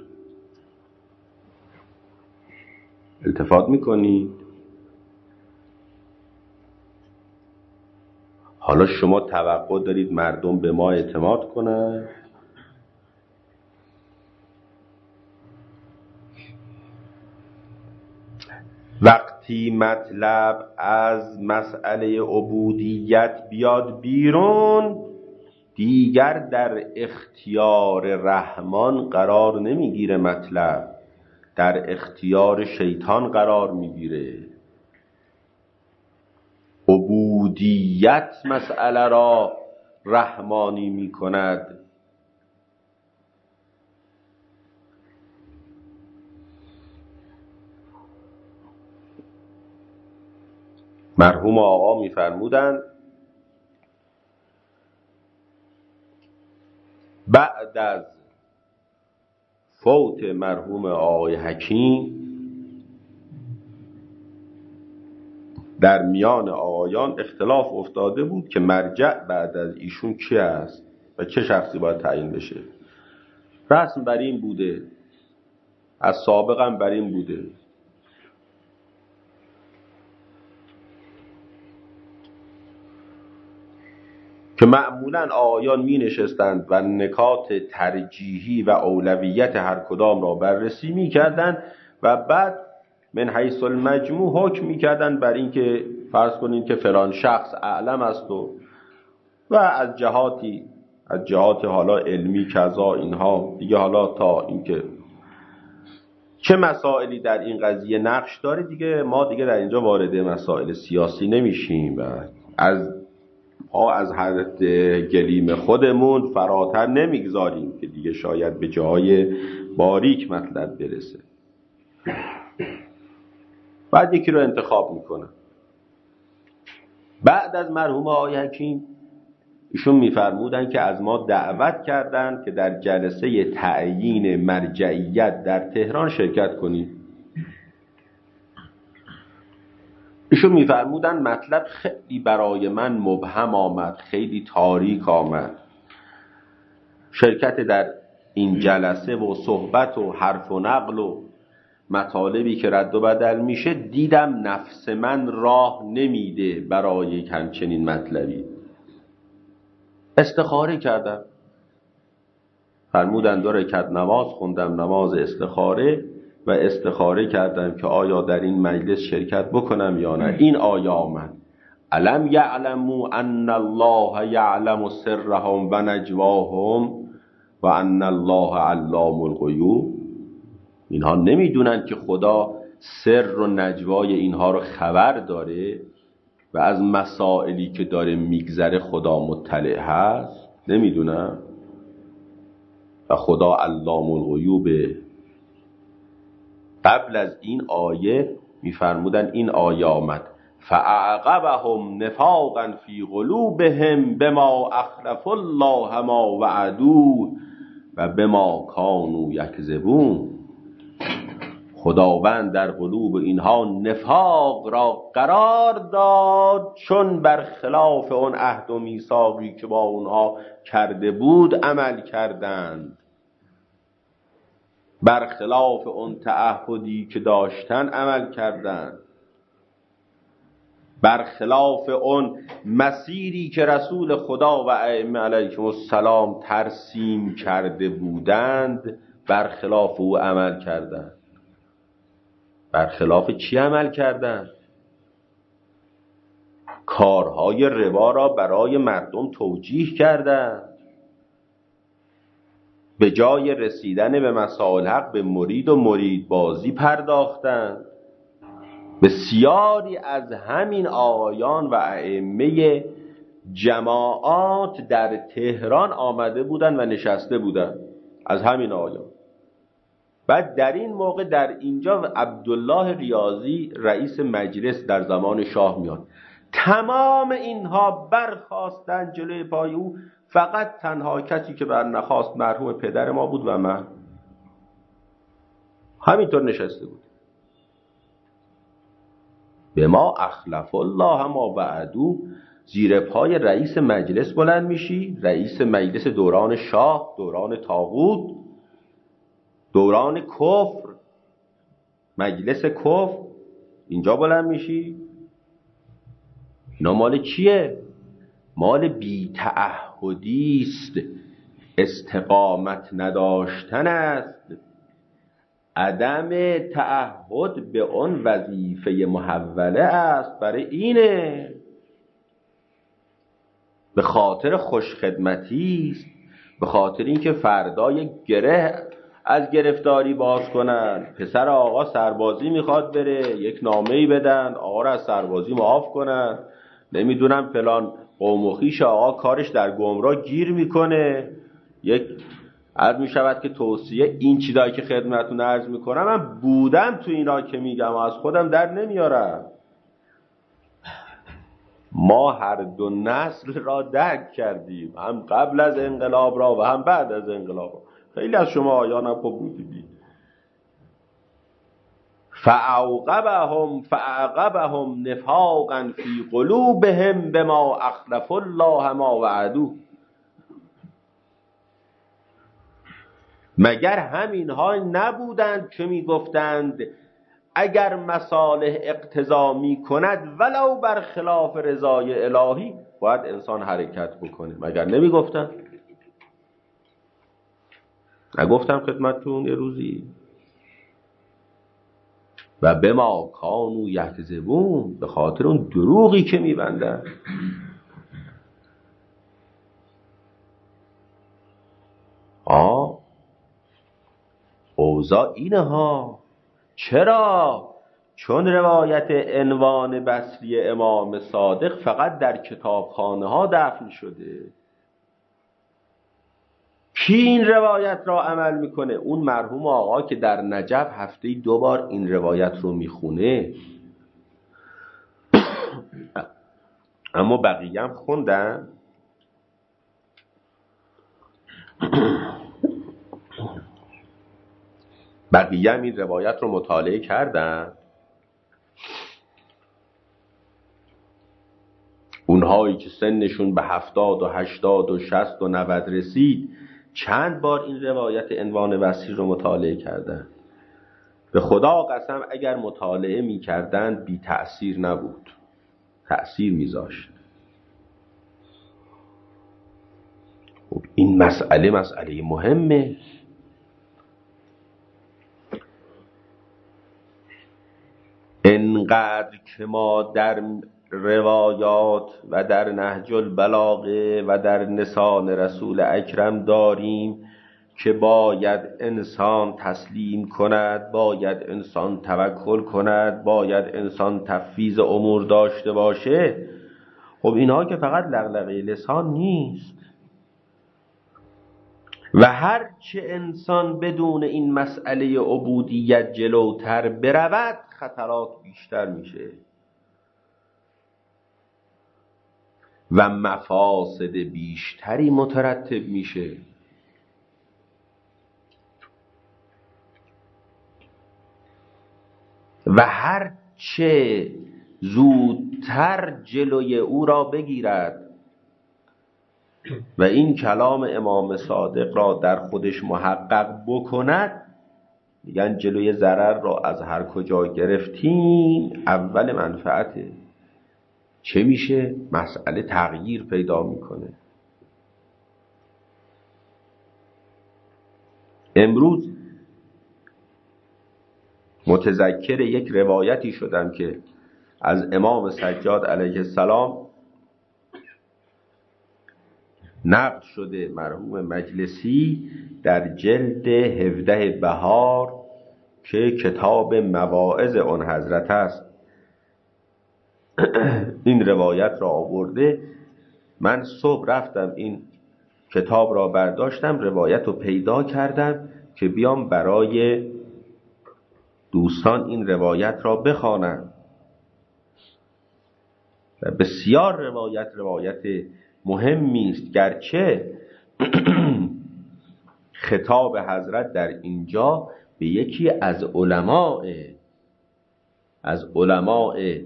التفات میکنید. حالا شما توقع دارید مردم به ما اعتماد کنن؟ وقتی مطلب از مسئله عبودیت بیاد بیرون، دیگر در اختیار رحمان قرار نمیگیره، مطلب در اختیار شیطان قرار میگیره. عبودیت مسئله را رحمانی میکند. مرحوم آقا میفرمودند بعد از فوت مرحوم آقای حکیم در میان آقایان اختلاف افتاده بود که مرجع بعد از ایشون کی است و چه شخصی باید تعیین بشه. رسم بر این بوده، از سابق هم بر این بوده که معمولاً آقایان می نشستند و نکات ترجیحی و اولویت هر کدام را بررسی می کردند و بعد من حیث المجموع حکم می کردند بر این که فرض کنید که فلان شخص اعلم است و از جهات حالا علمی کذا اینها دیگه، حالا تا اینکه چه مسائلی در این قضیه نقش داره دیگه ما دیگه در اینجا وارد مسائل سیاسی نمیشیم و از حد گلیم خودمون فراتر نمیگذاریم که دیگه شاید به جای باریک مطلب برسه. بعد یکی رو انتخاب میکنه. بعد از مرحوم آقای حکیم ایشون میفرمودن که از ما دعوت کردند که در جلسه تعیین مرجعیت در تهران شرکت کنیم. ایشون میفرمودن مطلب خیلی برای من مبهم آمد، خیلی تاریک آمد. شرکت در این جلسه و صحبت و حرف و نقل و مطالبی که رد و بدل میشه دیدم نفس من راه نمیده برای همچنین مطلبی. استخاره کردم. فرمودن 2 رکعت نماز خوندم، نماز استخاره، و استخاره کردم که آیا در این مجلس شرکت بکنم یا نه. این آیه آمد الم یعلموا ان الله یعلم سرهم و نجواهم و ان الله علام الغیوب. اینها نمیدونن که خدا سر و نجوای اینها رو خبر داره و از مسائلی که داره میگذره خدا مطلع هست؟ نمیدونن. و خدا علام الغیوبه. قبل از این آیه میفرمودن این آیه آمد فاعقبهم نفاقا فی قلوبهم بما اخلف الله ما وعدوه و بما کانوا یکذبون. خداوند در قلوب اینها نفاق را قرار داد چون برخلاف اون عهد و میثاقی که با اونها کرده بود عمل کردند، برخلاف اون تعهدی که داشتن عمل کردند، برخلاف اون مسیری که رسول خدا و ائمه علیهم السلام ترسیم کرده بودند برخلاف او عمل کردند. برخلاف چی عمل کردند؟ کارهای ربا را برای مردم توجیه کردند. به جای رسیدن به مسائل حق به مرید و مرید بازی پرداختند. بسیاری از همین آقایان و ائمه جماعات در تهران آمده بودند و نشسته بودند. از همین آقایان بعد در این موقع در اینجا عبدالله ریاضی رئیس مجلس در زمان شاه میاد. تمام اینها برخاستن جلوی پای او، فقط تنها کسی که برنخواست مرحوم پدر ما بود و من همینطور نشسته بود. به ما اخلف الله ما وعدو، زیر پای رئیس مجلس بلند میشی، رئیس مجلس دوران شاه، دوران طاغوت، دوران کفر، مجلس کفر، اینجا بلند میشی. اینا مال چیه؟ مال بی تعهدی است، استقامت نداشتن است، عدم تعهد به اون وظیفه محوله است. برای اینه به خاطر خوشخدمتی است، به خاطر اینکه فردا یک گره از گرفتاری باز کنن. پسر آقا سربازی میخواد بره، یک نامه‌ای بدن آقا را از سربازی معاف کنن، نمیدونم فلان قوم و خویش آقا کارش در گمراه گیر میکنه. یک عرض میشود که توصیه این چیزایی که خدمتتون عرض میکنم من بودم تو اینا که میگم و از خودم در نمیارم. ما هر دو نسل را درک کردیم، هم قبل از انقلاب را و هم بعد از انقلاب را. خیلی از شما آیانم خوب بودید. فاعقبهم نفاقا فی قلوبهم بما اخلف الله ما وعدوا. مگر همینها نبودند که میگفتند اگر مصالح اقتضا می کند ولو بر خلاف رضای الهی باید انسان حرکت بکنه؟ مگر نمی گفتن؟ نگفتم خدمتتون یه روزی؟ و به ما کانوا یکذبون، به خاطر اون دروغی که می بندن. اوضاع اینه ها. چرا؟ چون روایت عنوان بصری امام صادق فقط در کتابخانه ها دفن شده. کی این روایت را عمل میکنه؟ اون مرحوم آقا که در نجف هفته 2 بار این روایت رو میخونه. اما بقیه هم خوندن. بقیه هم این روایت رو مطالعه کردن. اونهایی که سنشون به 70 و 80 و 60 و 90 رسید چند بار این روایت عنوان بصری رو مطالعه کردن. به خدا قسم اگر مطالعه می کردن بی تأثیر نبود، تأثیر می ذاشت. این مسئله مهمه. انقدر که ما در روایات و در نهج البلاغه و در لسان رسول اکرم داریم که باید انسان تسلیم کند، باید انسان توکل کند، باید انسان تفویض امور داشته باشه. خب اینها که فقط لغلغه لسان نیست. و هر چه انسان بدون این مسئله عبودیت جلوتر برود خطرات بیشتر میشه و مفاسد بیشتری مترتب میشه. و هر چه زودتر جلوی او را بگیرد و این کلام امام صادق را در خودش محقق بکند، میگن جلوی ضرر را از هر کجا گرفتیم اول منفعته. چه میشه؟ مسئله تغییر پیدا میکنه. امروز متذکر یک روایتی شدم که از امام سجاد علیه السلام نقل شده، مرحوم مجلسی در جلد 17 بهار که کتاب مواعظ اون حضرت است این روایت را آورده. من صبح رفتم این کتاب را برداشتم، روایت رو پیدا کردم که بیام برای دوستان این روایت را بخوانند و بسیار روایت مهمی است، گرچه خطاب حضرت در اینجا به یکی از علماء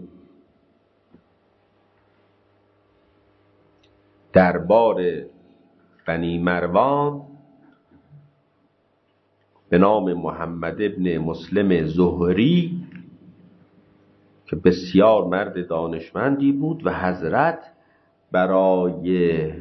دربار بنی مروان به نام محمد ابن مسلم زهری که بسیار مرد دانشمندی بود و حضرت برای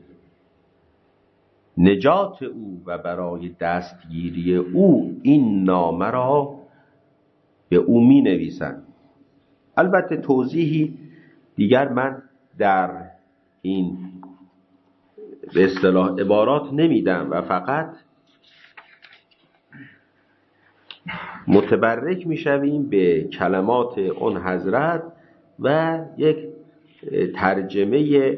نجات او و برای دستگیری او این نامه را به او می نویسند. البته توضیحی دیگر من در این به اصطلاح عبارات نمیدم و فقط متبرک میشویم به کلمات اون حضرت و یک ترجمه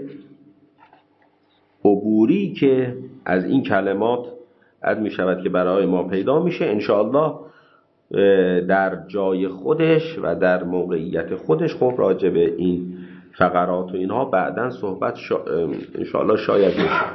عبوری که از این کلمات عد می شود که برای ما پیدا میشه. انشاءالله در جای خودش و در موقعیت خودش خب راجع به این فقرات و اینها بعداً صحبت انشاءالله شاید میشه.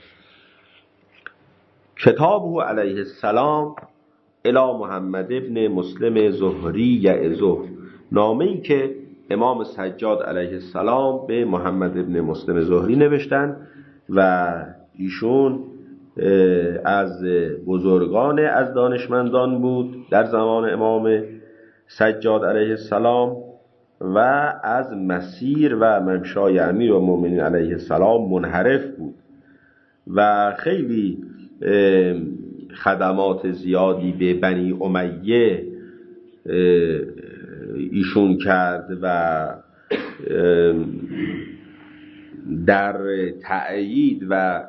کتابه علیه السلام الی محمد ابن مسلم زهری یعظه، نامه‌ای که امام سجاد علیه السلام به محمد ابن مسلم زهری نوشتن و ایشون از بزرگان از دانشمندان بود در زمان امام سجاد علیه السلام و از مسیر و ممشای امیر و مومنین علیه السلام منحرف بود و خیلی خدمات زیادی به بنی امیه ایشون کرد و در تأیید و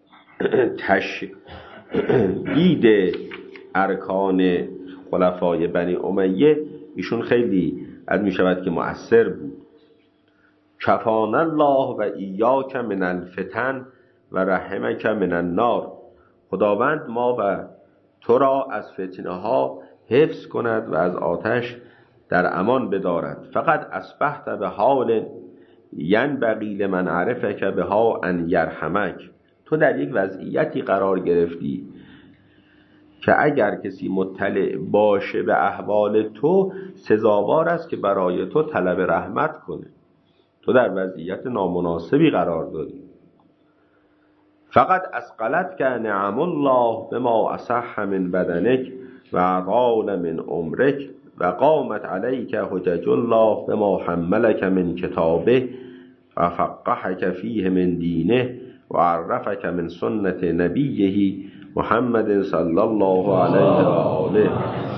تشدید ارکان خلفای بنی امیه ایشون خیلی از می شود که مؤثر بود. کفانا الله و ایاک من الفتن و رحمک من النار، خداوند ما و تو را از فتنه ها حفظ کند و از آتش در امان بدارد. فقط اصبحت به حال ینبغی لمن عرفک بها ان یرحمک، تو در یک وضعیتی قرار گرفتی که اگر کسی مطلع باشه به احوال تو سزاوار است که برای تو طلب رحمت کنه. تو در وضعیت نامناسبی قرار داری. فقط اسقلت که نعم الله بما اصح من بدنک و اطال من عمرک و قامت علیک حجج الله بما حملک من کتابه و فقهک فیه من دینه و عرفک من سنت نبیه محمد صلی الله علیه و آله.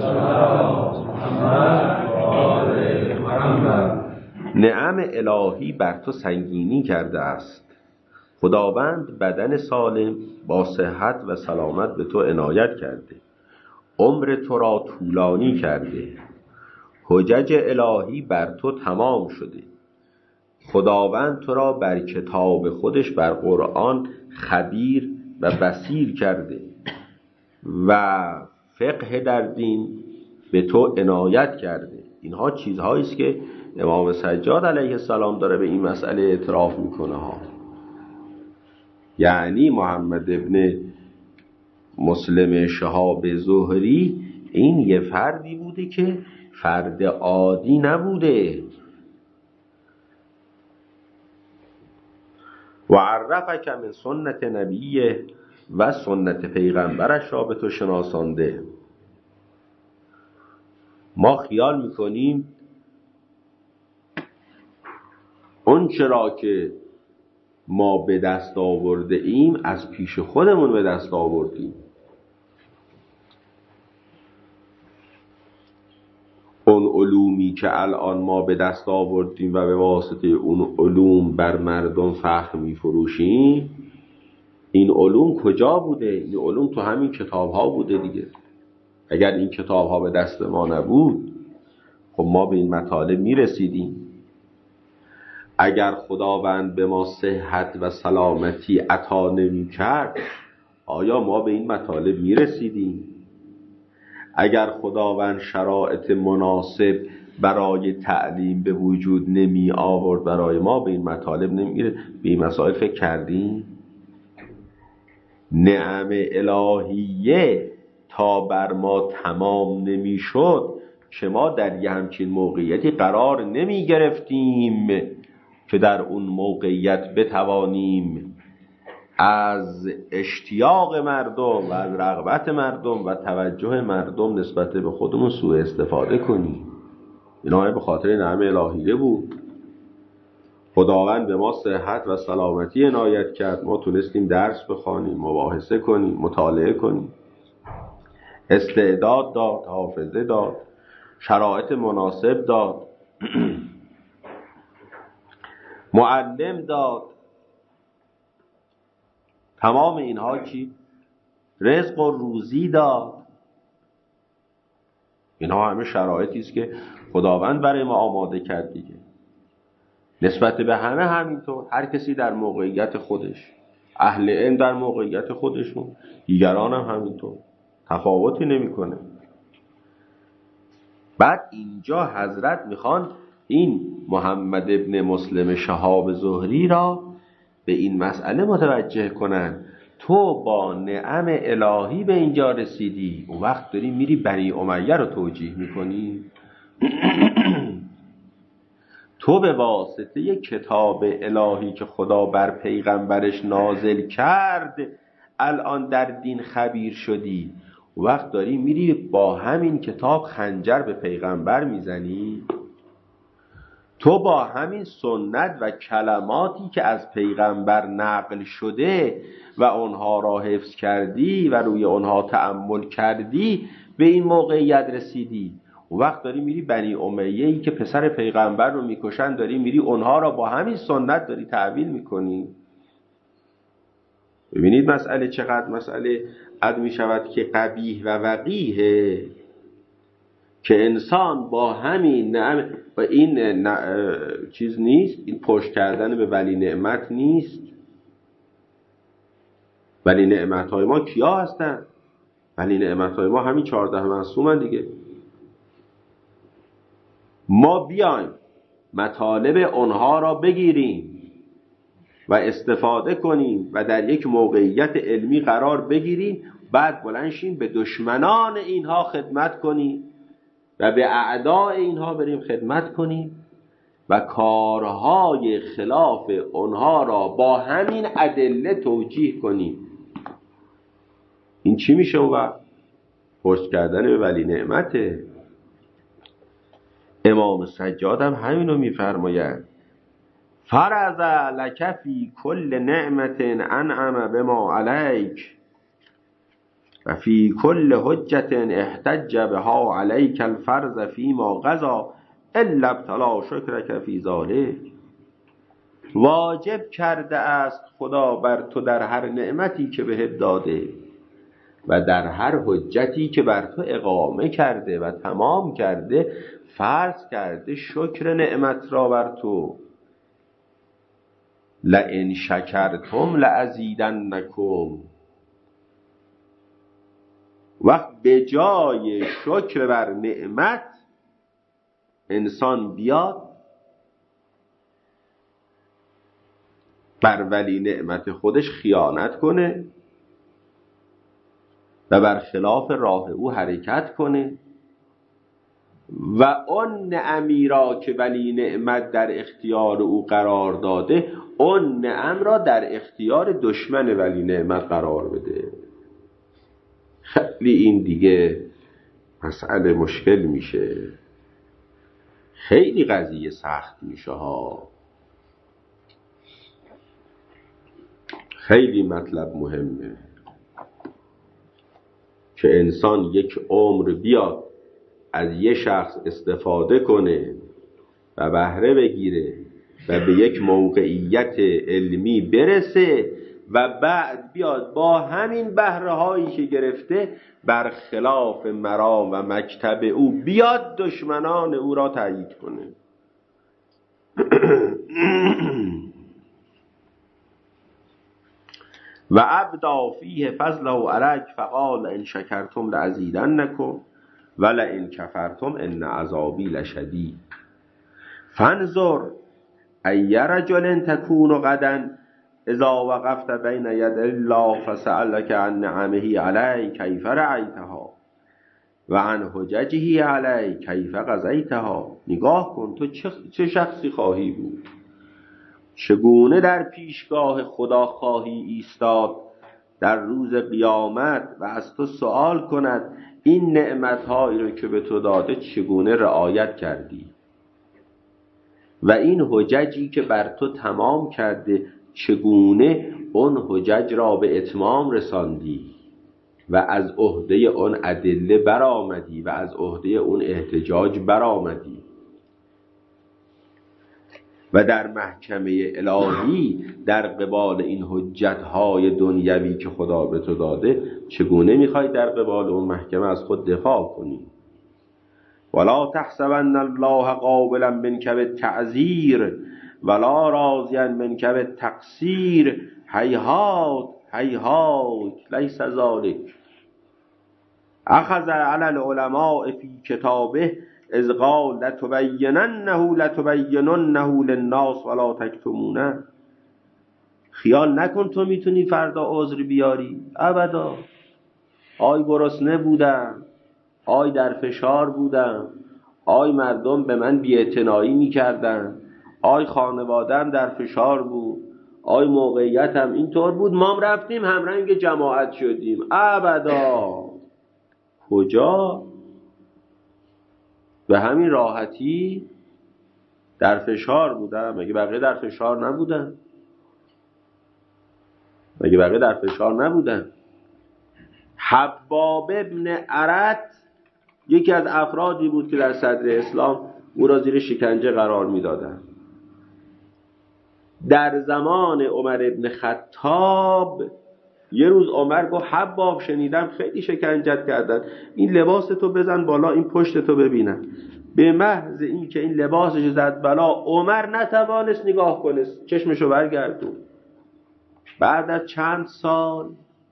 نعم الهی بر تو سنگینی کرده است. خداوند بدن سالم با صحت و سلامت به تو عنایت کرده، عمر تو را طولانی کرده، حجج الهی بر تو تمام شده. خداوند تو را بر کتاب خودش بر قرآن خبیر و بصیر کرده و فقه در دین به تو عنایت کرده. اینها چیزهایی است که امام سجاد علیه السلام داره به این مسئله اعتراف میکنه ها. یعنی محمد ابن مسلم شهاب زهری این یه فردی بوده که فرد عادی نبوده. و عرفک من سنت نبیه و سنت پیغمبرش را به تو شناسانده. ما خیال میکنیم اون چرا که ما به دست آورده ایم از پیش خودمون به دست آوردیم. اون علومی که الان ما به دست آوردیم و به واسطه اون علوم بر مردم فخر می فروشیم، این علوم کجا بوده؟ این علوم تو همین کتاب ها بوده دیگه. اگر این کتاب ها به دست ما نبود خب ما به این مطالب می رسیدیم. اگر خداوند به ما صحت و سلامتی عطا نمی کرد آیا ما به این مطالب می رسیدیم؟ اگر خداوند شرایط مناسب برای تعلیم به وجود نمی آورد برای ما، به این مطالب نمیگیره. به این مسائل فکر کردیم؟ نعم الهیه تا بر ما تمام نمی شد که ما در یه همچین موقعیتی قرار نمی گرفتیم که در اون موقعیت بتوانیم از اشتیاق مردم و از رغبت مردم و توجه مردم نسبت به خودمون سوء استفاده کنیم. اینا به خاطر نعم الهیه بود. خداوند به ما صحت و سلامتی عنایت کرد، ما تونستیم درس بخوانیم، مباحثه کنیم، مطالعه کنیم، استعداد داد، حافظه داد، شرایط مناسب داد، معلم داد. تمام اینها چی؟ رزق و روزی داد. اینها همه شرایطی است که خداوند برای ما آماده کرد دیگه. نسبت به همه همینطور، هر کسی در موقعیت خودش، اهل علم در موقعیت خودشون، دیگران هم همینطور، تفاوتی نمیکنه. بعد اینجا حضرت میخوان این محمد ابن مسلم شهاب زهری را به این مسئله متوجه کنن. تو با نعم الهی به اینجا رسیدی، اون وقت داری میری بنی امیه رو توجیه میکنی. تو به واسطه کتاب الهی که خدا بر پیغمبرش نازل کرد الان در دین خبیر شدی، اون وقت داری میری با همین کتاب خنجر به پیغمبر میزنی. تو با همین سنت و کلماتی که از پیغمبر نقل شده و اونها را حفظ کردی و روی اونها تأمل کردی به این موقعیت رسیدی. اون وقت داری میری بنی امیه‌ای که پسر پیغمبر رو میکشن، داری میری اونها را با همین سنت داری تعبیل میکنی. ببینید مسئله چقدر مسئله عد میشود که قبیح و وقیحه که انسان با همین نعم و این چیز نیست، این پشت کردن به ولی نعمت نیست. ولی نعمت‌های ما کیا هستن؟ ولی نعمت‌های ما همین 14 معصومن دیگه. ما بیایم مطالب اونها را بگیریم و استفاده کنیم و در یک موقعیت علمی قرار بگیریم، بعد بلند شیم به دشمنان اینها خدمت کنیم و به اعداء اینها بریم خدمت کنیم و کارهای خلاف اونها را با همین ادله توجیه کنیم. این چی میشه؟ و پشت کردن به ولی نعمته. امام سجاد هم همینو میفرماید: فرض لک فی کل نعمت انعم بما علیک و فی کل حجت احتج بها علیک الفرض فیما قضا الا ابتلا شکرک فی ذلک. واجب کرده است خدا بر تو در هر نعمتی که بهت داده و در هر حجتی که بر تو اقامه کرده و تمام کرده، فرض کرده شکر نعمت را بر تو. لئن شکرتم لازیدنکم. وقت به جای شکر بر نعمت انسان بیاد بر ولی نعمت خودش خیانت کنه و بر خلاف راه او حرکت کنه و اون نعمی را که ولی نعمت در اختیار او قرار داده، اون نعم را در اختیار دشمن ولی نعمت قرار بده. خیلی این دیگه مسئله مشکل میشه، خیلی قضیه سخت میشه ها. خیلی مطلب مهمه که انسان یک عمر بیاد از یه شخص استفاده کنه و بهره بگیره و به یک موقعیت علمی برسه و بعد بیاد با همین بهره هایی که گرفته برخلاف مرام و مکتب او بیاد دشمنان او را تأیید کنه. و ابدا فیه فضله علیک فقال ان شکرتم لازیدنکم ولئن کفرتم ان عذابی لشدید فانظر ای رجل تکون غدا اذا وقفت بین ید الله فسألک عن نعمه علیک کیف رعیتها و عن حججه علیک کیف قضیتها. نگاه کن تو چه شخصی خواهی بود، چگونه در پیشگاه خدا خواهی ایستاد در روز قیامت و از تو سؤال کند این نعمتهایی رو که به تو داده چگونه رعایت کردی و این حججی که بر تو تمام کرده چگونه اون حجج را به اتمام رساندی و از عهده اون ادله برآمدی و از عهده اون احتجاج برآمدی و در محکمه الهی در قبال این حجتهای دنیوی که خدا به تو داده چگونه میخوای در قبال اون محکمه از خود دفاع کنی. ولا تحسبن الله قابلا منک بالتعذیر ولا راضیا منک بالتقصیر هیهات هیهات لیس ذلک. اخذ علی العلماء فی کتابه اذ قال لتبیننه للناس ولا تکتمونه. خیال نکن تو میتونی فردا عذر بیاری، ابدا. آی گرسنه بودم، آی در فشار بودم، آی مردم به من بی‌اعتنایی میکردن، آی خانوادم در فشار بود، آی موقعیتم اینطور بود، ما رفتیم همرنگ جماعت شدیم، ابدا. کجا؟ به همین راحتی در فشار بودم. مگه بقیه در فشار نبودن؟ مگه بقیه در فشار نبودن؟ حباب ابن ارت یکی از افرادی بود که در صدر اسلام او را زیر شکنجه قرار میدادن. در زمان عمر ابن خطاب یه روز عمر گفت حباب شنیدم خیلی شکنجت کردن، این لباس تو بزن بالا این پشت تو ببینن. به محض این که این لباسش زد بالا عمر نتوانست نگاه کنه، چشمشو برگردون. بعد از چند سال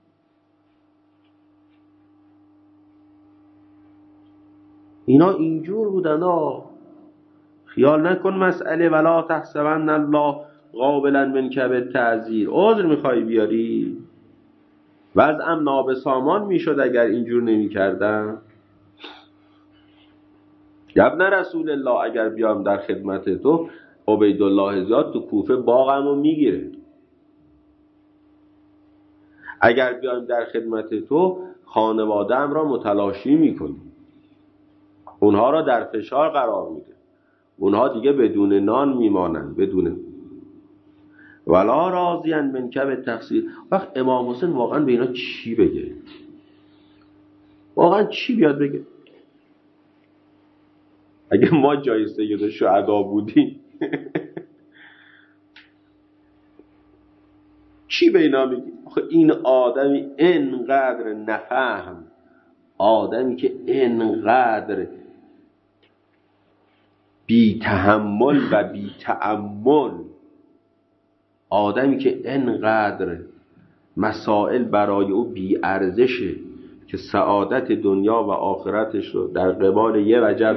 اینا اینجور بودن. خیال نکن مسئله ولا تحسبن الله قابلا منک بالتعذیر. عذر میخوای بیاری؟ وضعم نابسامان میشد اگر اینجور نمی کردم. ابن رسول الله اگر بیام در خدمت تو عبیدالله زیاد تو کوفه باغمو میگیره. اگر بیام در خدمت تو خانواده‌ام را متلاشی میکنی، اونها را در فشار قرار میده، اونها دیگه بدون نان میمانن، بدون. ولا راضیا منک بالتقصیر. وقت امام حسین واقعا به اینا چی بگه؟ واقعا چی بیاد بگه؟ اگه ما جای سید الشهدا بودیم چی به اینا میگیم؟ آخه این آدمی انقدر نفهم، آدمی که انقدر بی تحمل و بی تأمل، آدمی که انقدر مسائل برای او بی ارزشه که سعادت دنیا و آخرتش رو در قبال یه وجب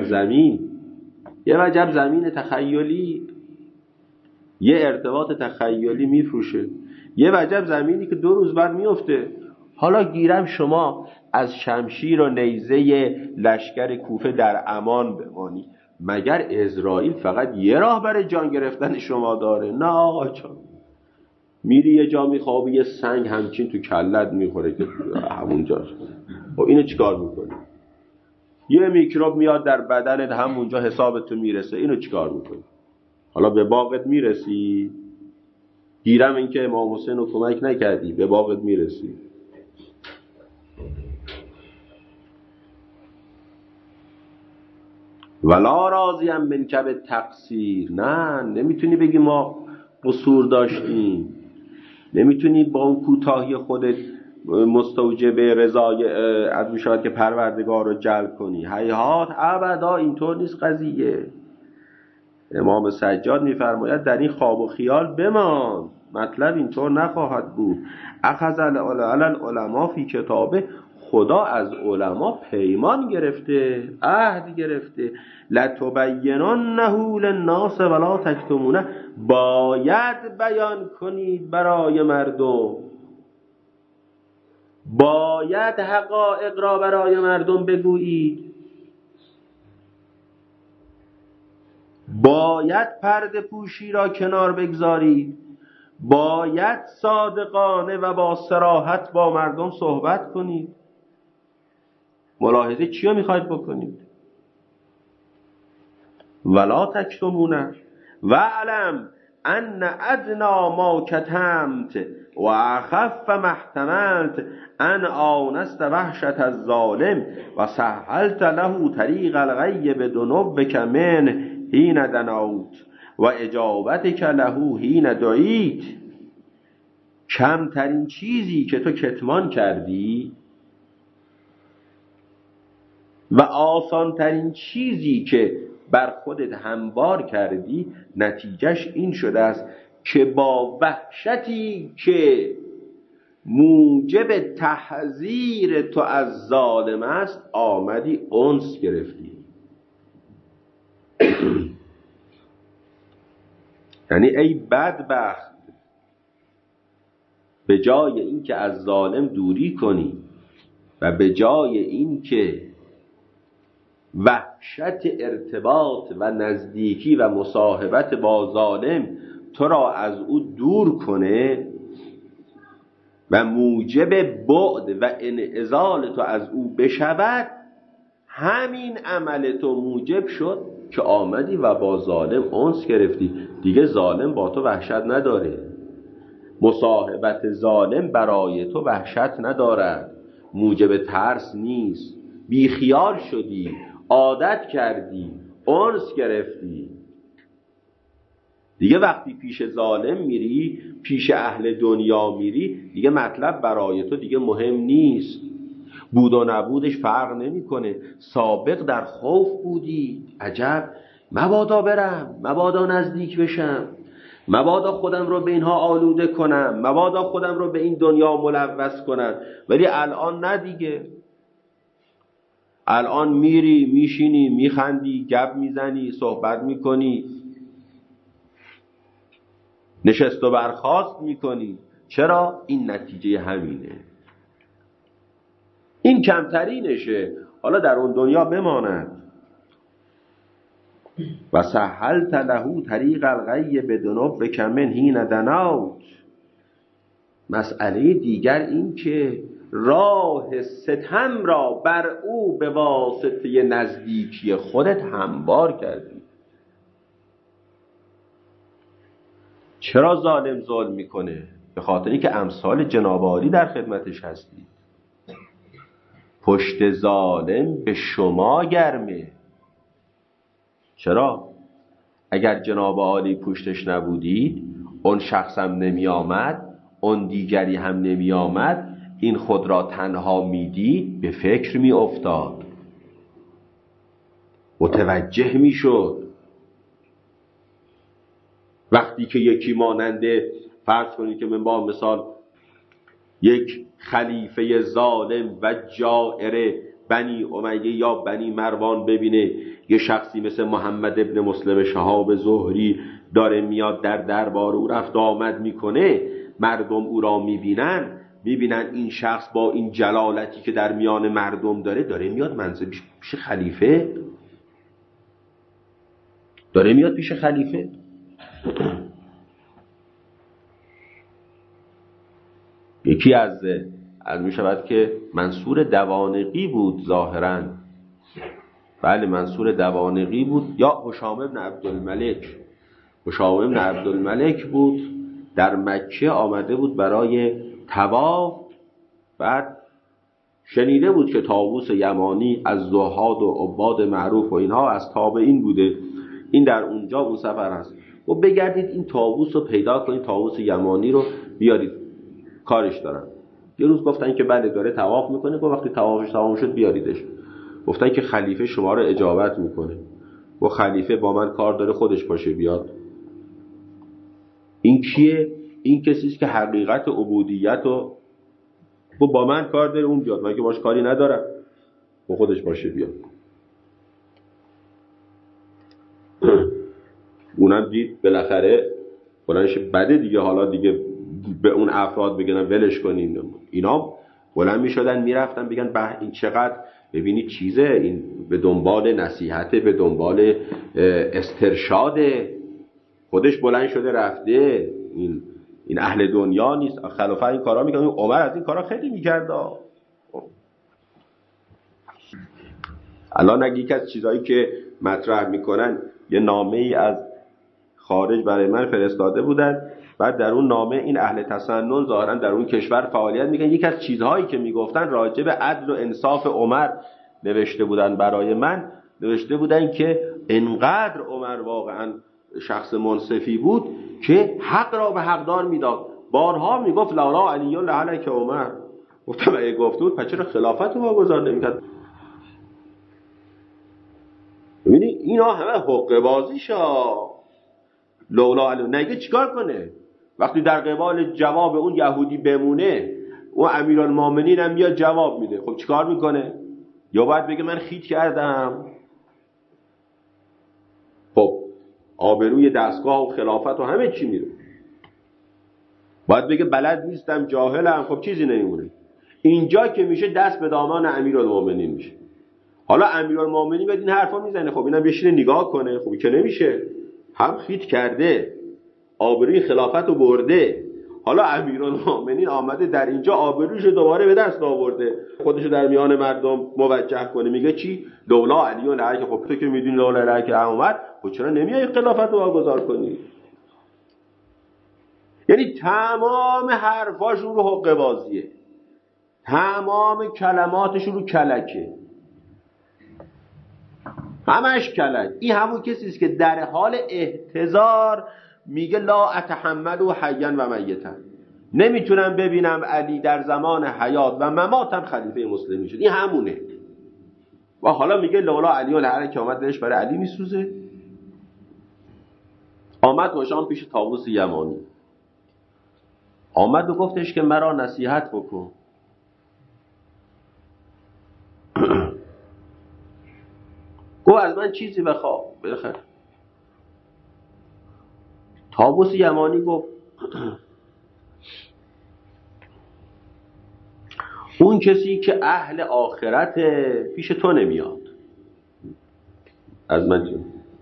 زمین تخیلی، یه ارتباط تخیلی میفروشه، یه وجب زمینی که 2 روز بعد میفته. حالا گیرم شما از شمشیر و نیزه لشکر کوفه در امان بمانی، مگر اسرائیل فقط یه راه برای جان گرفتن شما داره؟ نه آقا جان، میری یه جا میخوابی یه سنگ همچین تو کلت میخوره که همونجاست. و اینو چیکار میکنی؟ یه میکروب میاد در بدنت همونجا حسابتو میرسه، اینو چیکار میکنی؟ حالا به باغت میرسی؟ گیرم این که امام حسین رو کمک نکردی، به باغت میرسی. ولا راضیم منک بالتقصیر. نه، نمیتونی بگی ما قصور داشتیم، نمیتونی با اون کوتاهی خودت مستوجب رضای عدو شود که پروردگار رو جلب کنی. هیهات ابدا، اینطور نیست قضیه. امام سجاد میفرماید در این خواب و خیال بمان، مطلب اینطور نخواهد بود. اخذ العلماء فی کتابه، خدا از علما پیمان گرفته، عهد گرفته، لتبیننه للناس ولا تکتمونه، باید بیان کنید برای مردم، باید حقایق را برای مردم بگویید، باید پرده پوشی را کنار بگذارید، باید صادقانه و با صراحت با مردم صحبت کنید. ملاحظه چیا میخواید بکنید؟ ولا تکتمونه و علم ان ادنا ما کتمت و اخف ما احتملت ان آنست وحشت الظالم و سهلت له طریق الغی بدنوبک من حین دنوت و اجابتک له حین دعیت. کمترین چیزی که تو کتمان کردی و آسانترین چیزی که بر خودت هموار کردی، نتیجهش این شده است که با وحشتی که موجب تحذیر تو از ظالم است آمدی انس گرفتی. یعنی ای بدبخت، به جای اینکه از ظالم دوری کنی و به جای اینکه وحشت ارتباط و نزدیکی و مصاحبت با ظالم تو را از او دور کنه و موجب بعد و انعزال تو از او بشود، همین عمل تو موجب شد که آمدی و با ظالم انس گرفتی. دیگه ظالم با تو وحشت نداره، مصاحبت ظالم برای تو وحشت ندارد، موجب ترس نیست، بیخیال شدی، عادت کردی، انس گرفتی. دیگه وقتی پیش ظالم میری، پیش اهل دنیا میری، دیگه مطلب برای تو دیگه مهم نیست، بود و نبودش فرق نمیکنه. سابق در خوف بودی، عجب مبادا برم، مبادا نزدیک بشم، مبادا خودم رو به اینها آلوده کنم، مبادا خودم رو به این دنیا ملوث کنم. ولی الان نه دیگه، الان میری میشینی میخندی، گپ میزنی، صحبت میکنی، نشست و برخاست میکنی. چرا؟ این نتیجه همینه، این کمترینشه. حالا در اون دنیا بماند. و سهلت له طریق الغی بدنوبک من حین دنوت. مسئله دیگر این که راه ستم را بر او به واسطه نزدیکی خودت هموار کردی. چرا ظالم ظلم میکنه؟ به خاطری که امثال جناب عالی در خدمتش هستی. پشت ظالم به شما گرمه. چرا؟ اگر جناب عالی پشتش نبودید، اون شخص هم نمی آمد، اون دیگری هم نمی آمد، این خود را تنها می دید، به فکر می افتاد، متوجه می شد. وقتی که یکی ماننده، فرض کنید که من با مثال یک خلیفه ظالم و جائر بنی امیه یا بنی مروان ببینه یه شخصی مثل محمد ابن مسلم شهاب زهری داره میاد در دربار او رفت آمد میکنه، مردم او را میبینن این شخص با این جلالتی که در میان مردم داره میاد منزل پیش خلیفه، داره میاد پیش خلیفه. یکی از می شود که منصور دوانقی بود ظاهراً، بله منصور دوانقی بود، یا هشام ابن عبدالملک. هشام ابن عبدالملک بود، در مکه آمده بود برای طواف. بعد شنیده بود که طاووس یمانی از زهاد و عباد معروف و اینها از تابعین بوده، این در اونجا اون سفر هست، و بگردید این طاووس رو پیدا کنید، طاووس یمانی رو بیارید، کارش دارن. یه روز گفتن که بله داره طواف میکنه، و وقتی طوافش تمام شد بیاریدش. گفتن که خلیفه شما رو اجابت میکنه، و خلیفه با من کار داره، خودش پاشه بیاد. این کیه؟ این کسی است که حقیقت عبودیت رو با من کار داره، اون بیاد، من که باش کاری ندارم، با خودش باشه بیاد. اونم دید بالاخره بلندش بده دیگه، حالا دیگه به اون افراد بگن ولش کنین، اینا بلند میشدن میرفتن بگن به این چقدر ببینید چیزه، این به دنبال نصیحته، به دنبال استرشاده، خودش بلند شده رفته، این اهل دنیا نیست، خلافه این کارا میکنه. عمر از این کارا خیلی میکرد. الان اگه یک از چیزایی که مطرح میکنن، یه نامه ای از خارج برای من فرستاده بودن، بعد در اون نامه این اهل تسنن ظاهرا در اون کشور فعالیت میکنن، یک از چیزهایی که میگفتن راجع به عدل و انصاف عمر نوشته بودن برای من، نوشته بودن که انقدر عمر واقعا شخص منصفی بود که حق را به حقدار میداد. بارها میگفت لا علی لعلک عمر. گفتم اگه گفته بود پس چرا خلافت رو واگذار نمیکرد؟ ببینی اینا همه حقه بازیشا. لولا علی نگه چیکار کنه وقتی در قبال جواب اون یهودی بمونه، اون امیرالمومنین هم میاد جواب میده، خب چیکار میکنه؟ یا باید بگه من خیت کردم؟ خب آبروی دستگاه و خلافت و همه چی میره. باید بگه بلد نیستم، جاهلم، خب چیزی نمیمونه. اینجا که میشه دست به دامان امیرالمومنین میشه. حالا امیرالمومنین بعد این حرفا میزنه، خب اینم بشینه نگاه کنه، خب که نمیشه، هم خیت کرده، آبروی خلافت رو برده، حالا امیرالمومنین آمده در اینجا آبرویشو دوباره به دست آورده، خودشو در میان مردم موجه کنه، میگه چی؟ لولا علی و لعلک. خب تو که میدونی لولا لعلک عمر، خب چرا نمیای خلافت رو واگذار کنی؟ یعنی تمام حرفاشون رو حقه بازیه، تمام کلماتشون رو کلکه، همش کلک. این همون کسی است که در حال احتضار میگه لا اتحمل حیا و میتا، نمیتونم ببینم علی در زمان حیات و مماتم خلیفه مسلمین شد. این همونه. و حالا میگه لولا علی و لعلک که آمد دلش برای علی میسوزه. آمد مشام پیش طاووس یمانی، آمد و گفتش که مرا نصیحت بکن. گفت از من چیزی بخواه. بخیر. طاووس یمانی گفت اون کسی که اهل آخرت پیش تو نمیاد، از من چیزی.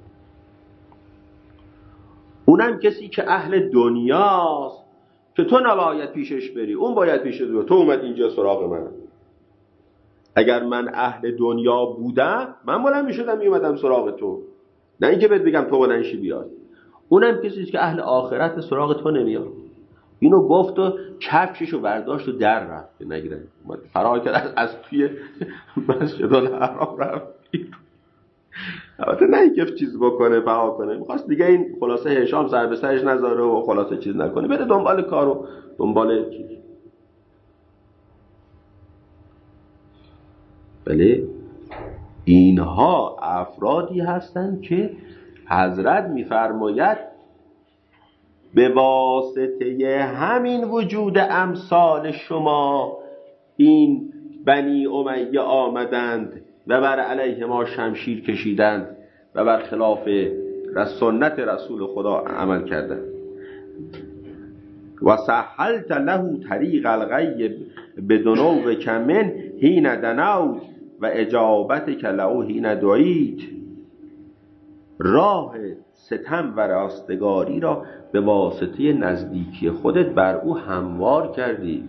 اونم کسی که اهل دنیاست که تو نباید پیشش بری، اون باید پیشش بری. تو اومد اینجا سراغ من. اگر من اهل دنیا بودم من بلند میشدم میومدم سراغ تو، نه اینکه بهت بگم تو بلند شی بیاد. اونم کسی است که اهل آخرت سراغ تو نمیاد. اینو گفت و کفششو برداشت و در رفت، نگیره فرار کرد از توی مسجد الحرام رفت. البته نه اینکه چیز بکنه بها کنه، میخواست دیگه این خلاصه هشام سر به سرش نذاره و خلاصه چیز نکنه، بره دنبال کار و دنبال چیز. بله اینها افرادی هستند که حضرت میفرماید به واسطه همین وجود امثال شما این بنی امیه آمدند و بر علیه ما شمشیر کشیدند و بر خلاف سنت رسول خدا عمل کردند. و سهلت له طریق الغی بدنو کمن حین دنوت و اجابتک له حین دعیت، راه ستم و راستگاری را به واسطه نزدیکی خودت بر او هموار کردی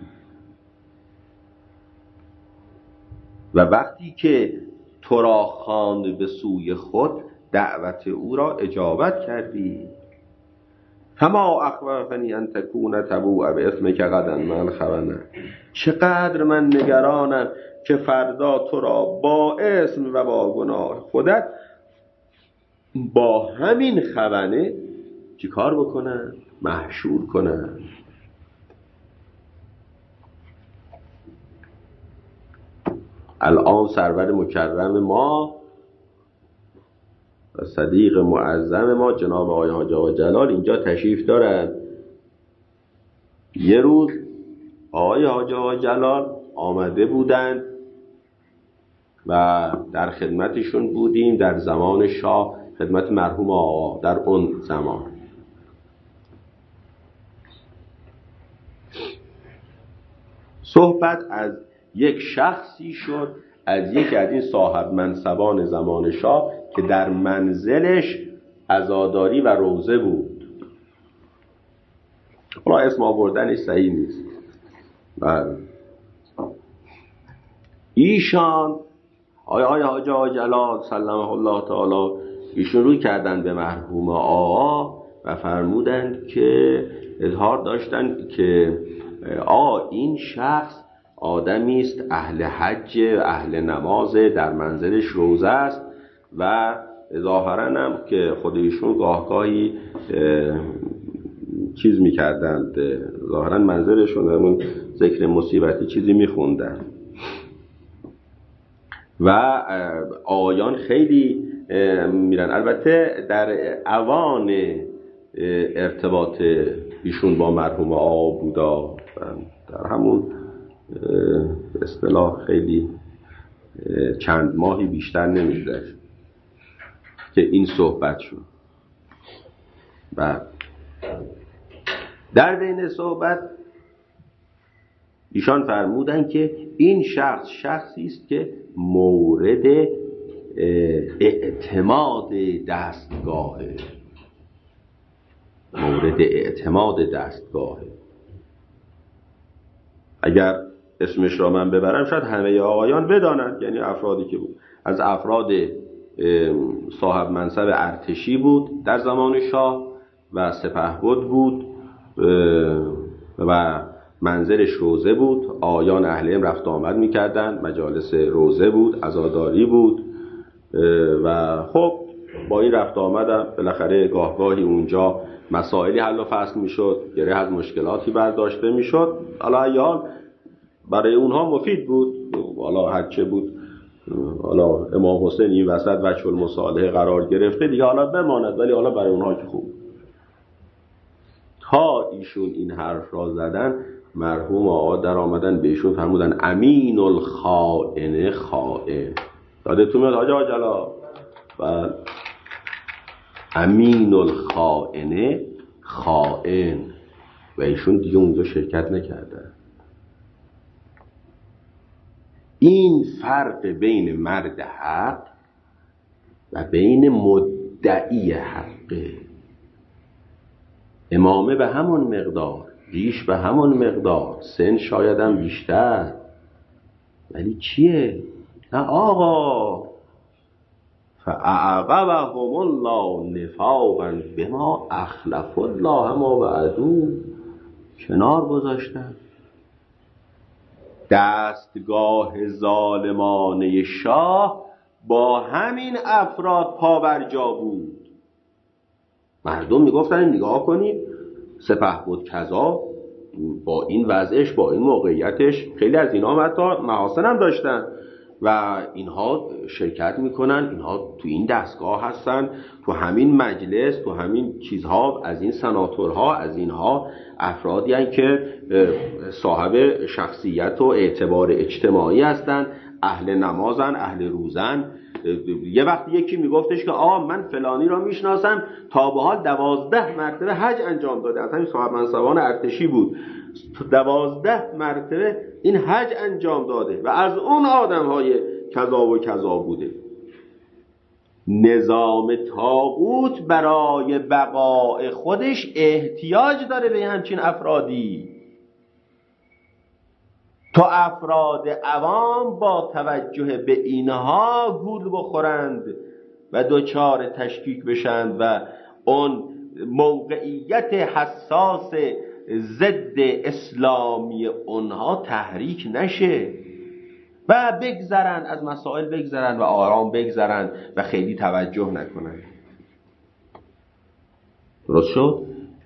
و وقتی که تو را خواند به سوی خود دعوت او را اجابت کردی. فما اخوفنی ان تکون تبوء باسمک غدا مع الخونه، چقدر من نگرانم که فردا تو را با اسم و با گناه خودت با همین خونه چی کار بکنن؟ محشور کنن. الان سرور مکرم ما و صدیق معظم ما جناب آقای حاج آقا جلال اینجا تشریف دارن یه روز آقای حاج آقا جلال آمده بودند و در خدمتشون بودیم در زمان شاه، خدمت مرحوم آقا در اون زمان. صحبت از یک شخصی شد، از یکی از این صاحب منصبان زمان شاه که در منزلش عزاداری و روضه بود. حالا اسم آوردنش صحیح نیست. بله. ایشان آقای حاج آقا جلال سلمه الله تعالی ایشون روی کردن به مرحوم آقا و فرمودند که اظهار داشتند که این شخص آدمی است اهل حج، اهل نماز، در منزلش روضه است و ظاهرا هم که خود ایشون گاهگاهی چیز می‌کردند، ظاهرا منزلشون همون ذکر مصیبتی چیزی می‌خوندن و آقایان خیلی میرن. البته در اوان ارتباط ایشون با مرحوم آقا بودا، در همون اصطلاح خیلی چند ماهی بیشتر نمی‌گذشت که این صحبت شد. و در بین صحبت ایشان فرمودن که این شخصی است که مورد اعتماد دستگاهه. اگر اسمش را من ببرم شاید همه آقایان بدانند، یعنی افرادی که بود از افراد صاحب منصب ارتشی بود در زمان شاه و سپهبد بود و منزلش روضه بود. آقایان اهل علم رفت آمد می‌کردند، مجالس روضه بود، عزاداری بود و خب با این رفت آمدم بالاخره گاهگاهی اونجا مسائلی حل و فصل میشد، گره از مشکلاتی برداشته میشد. حالا برای اونها مفید بود، حالا هرچه بود، حالا امام حسین این وسط وجه المصالحه قرار گرفته دیگه، حالا بماند، ولی حالا برای اونها که خوب. تا ایشون این حرف را زدن مرحوم آقا در آمدن به ایشون فرمودن امین الخائن خائن. یادتون میاد حاج آقا جلال؟ و امین الخائن خائن و ایشون دیگه اونجا شرکت نکردن. این فرق بین مرد حق و بین مدعی حقه. امامه به همون مقدار، ریش به همون مقدار، سن شایدم بیشتر، ولی چیه؟ نه آقا فاعقبهم الله نفاقا بما اخلف الله ما وعدوا، کنار گذاشتن. دستگاه ظالمانه شاه با همین افراد پابرجا بود. مردم میگفتن نگاه کنید سپهبد کذا با این وضعش، با این موقعیتش، خیلی از اینها حتی محاسن هم داشتن و اینها شرکت میکنن، اینها تو این دستگاه هستن، تو همین مجلس، تو همین چیزها، از این سناتورها، از اینها افرادی هستن که صاحب شخصیت و اعتبار اجتماعی هستن، اهل نمازن، اهل روزن. یه وقت یکی میگفتش که من فلانی را میشناسم تا به حال 12 مرتبه حج انجام داده، اصلا این صاحب منصبان ارتشی بود، 12 مرتبه این حج انجام داده و از اون آدم های کذا و کذا بوده. نظام طاغوت برای بقای خودش احتیاج داره به همچین افرادی تا افراد عوام با توجه به اینها گول بخورند و دچار تشکیک بشند و اون موقعیت حساس ضد اسلامی اونها تحریک نشه و بگذرن از مسائل، بگذرن و آرام بگذرن و خیلی توجه نکنن. درست شد؟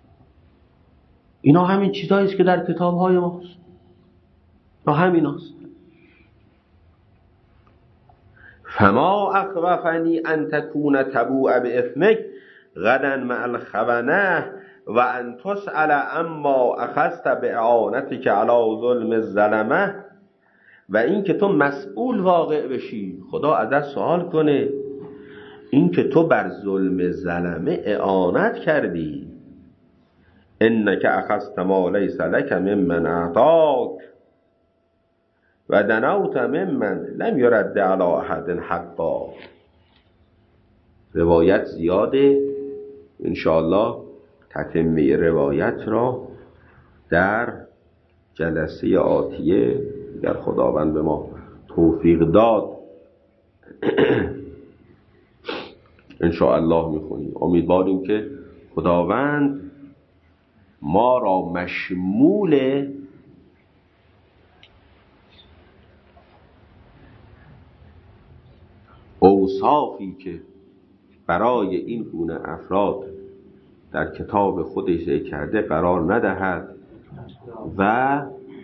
اینا همین چیزایی است که در کتاب‌های ماست و همین هست. فما اخوفنی ان تکون تبوء باسمک غدا مع الخونه و ان تسأل اما اخذت باعانتک علی ظلم الظلمه، و این که تو مسئول واقع بشی، خدا ازت سوال کنه این که تو بر ظلم ظلمه اعانت کردی. انک اخذت ما لیس لک ممن اعطاک و دنوت ممن لم یرد علی احد حقا. روایت زیاده، انشاءالله تتمه روایت را در جلسه آتیه در خداوند به ما توفیق داد انشاءالله میخونیم. امیدواریم که خداوند ما را مشمول اوصافی که برای این گونه افراد در کتاب خودش ذکر کرده قرار ندهد و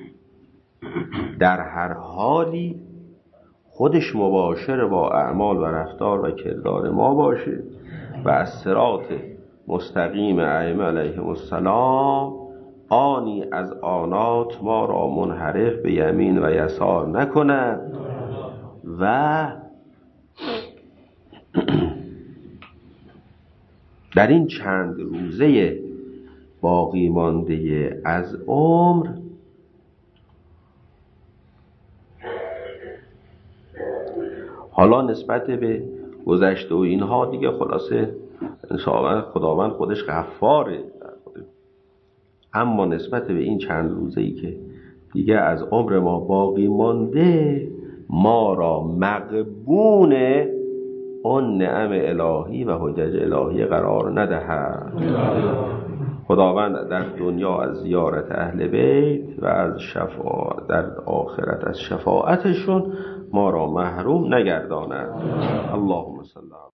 در هر حالی خودش مباشر با اعمال و رفتار و کردار ما باشه و از صراط مستقیم ائمه علیهم السلام آنی از آنات ما را منحرف به یمین و یسار نکند و در این چند روزه باقی مانده از عمر حالا نسبت به گذشته و اینها دیگه خلاصه انشاءالله خداوند خودش غفاره، اما نسبت به این چند روزه‌ای که دیگه از عمر ما باقی مانده ما را مغبون اون نعم الهی و حجج الهی قرار ندهد. خداوند در دنیا از زیارت اهل بیت و از در آخرت از شفاعتشون ما را محروم نگرداند. اللهم صل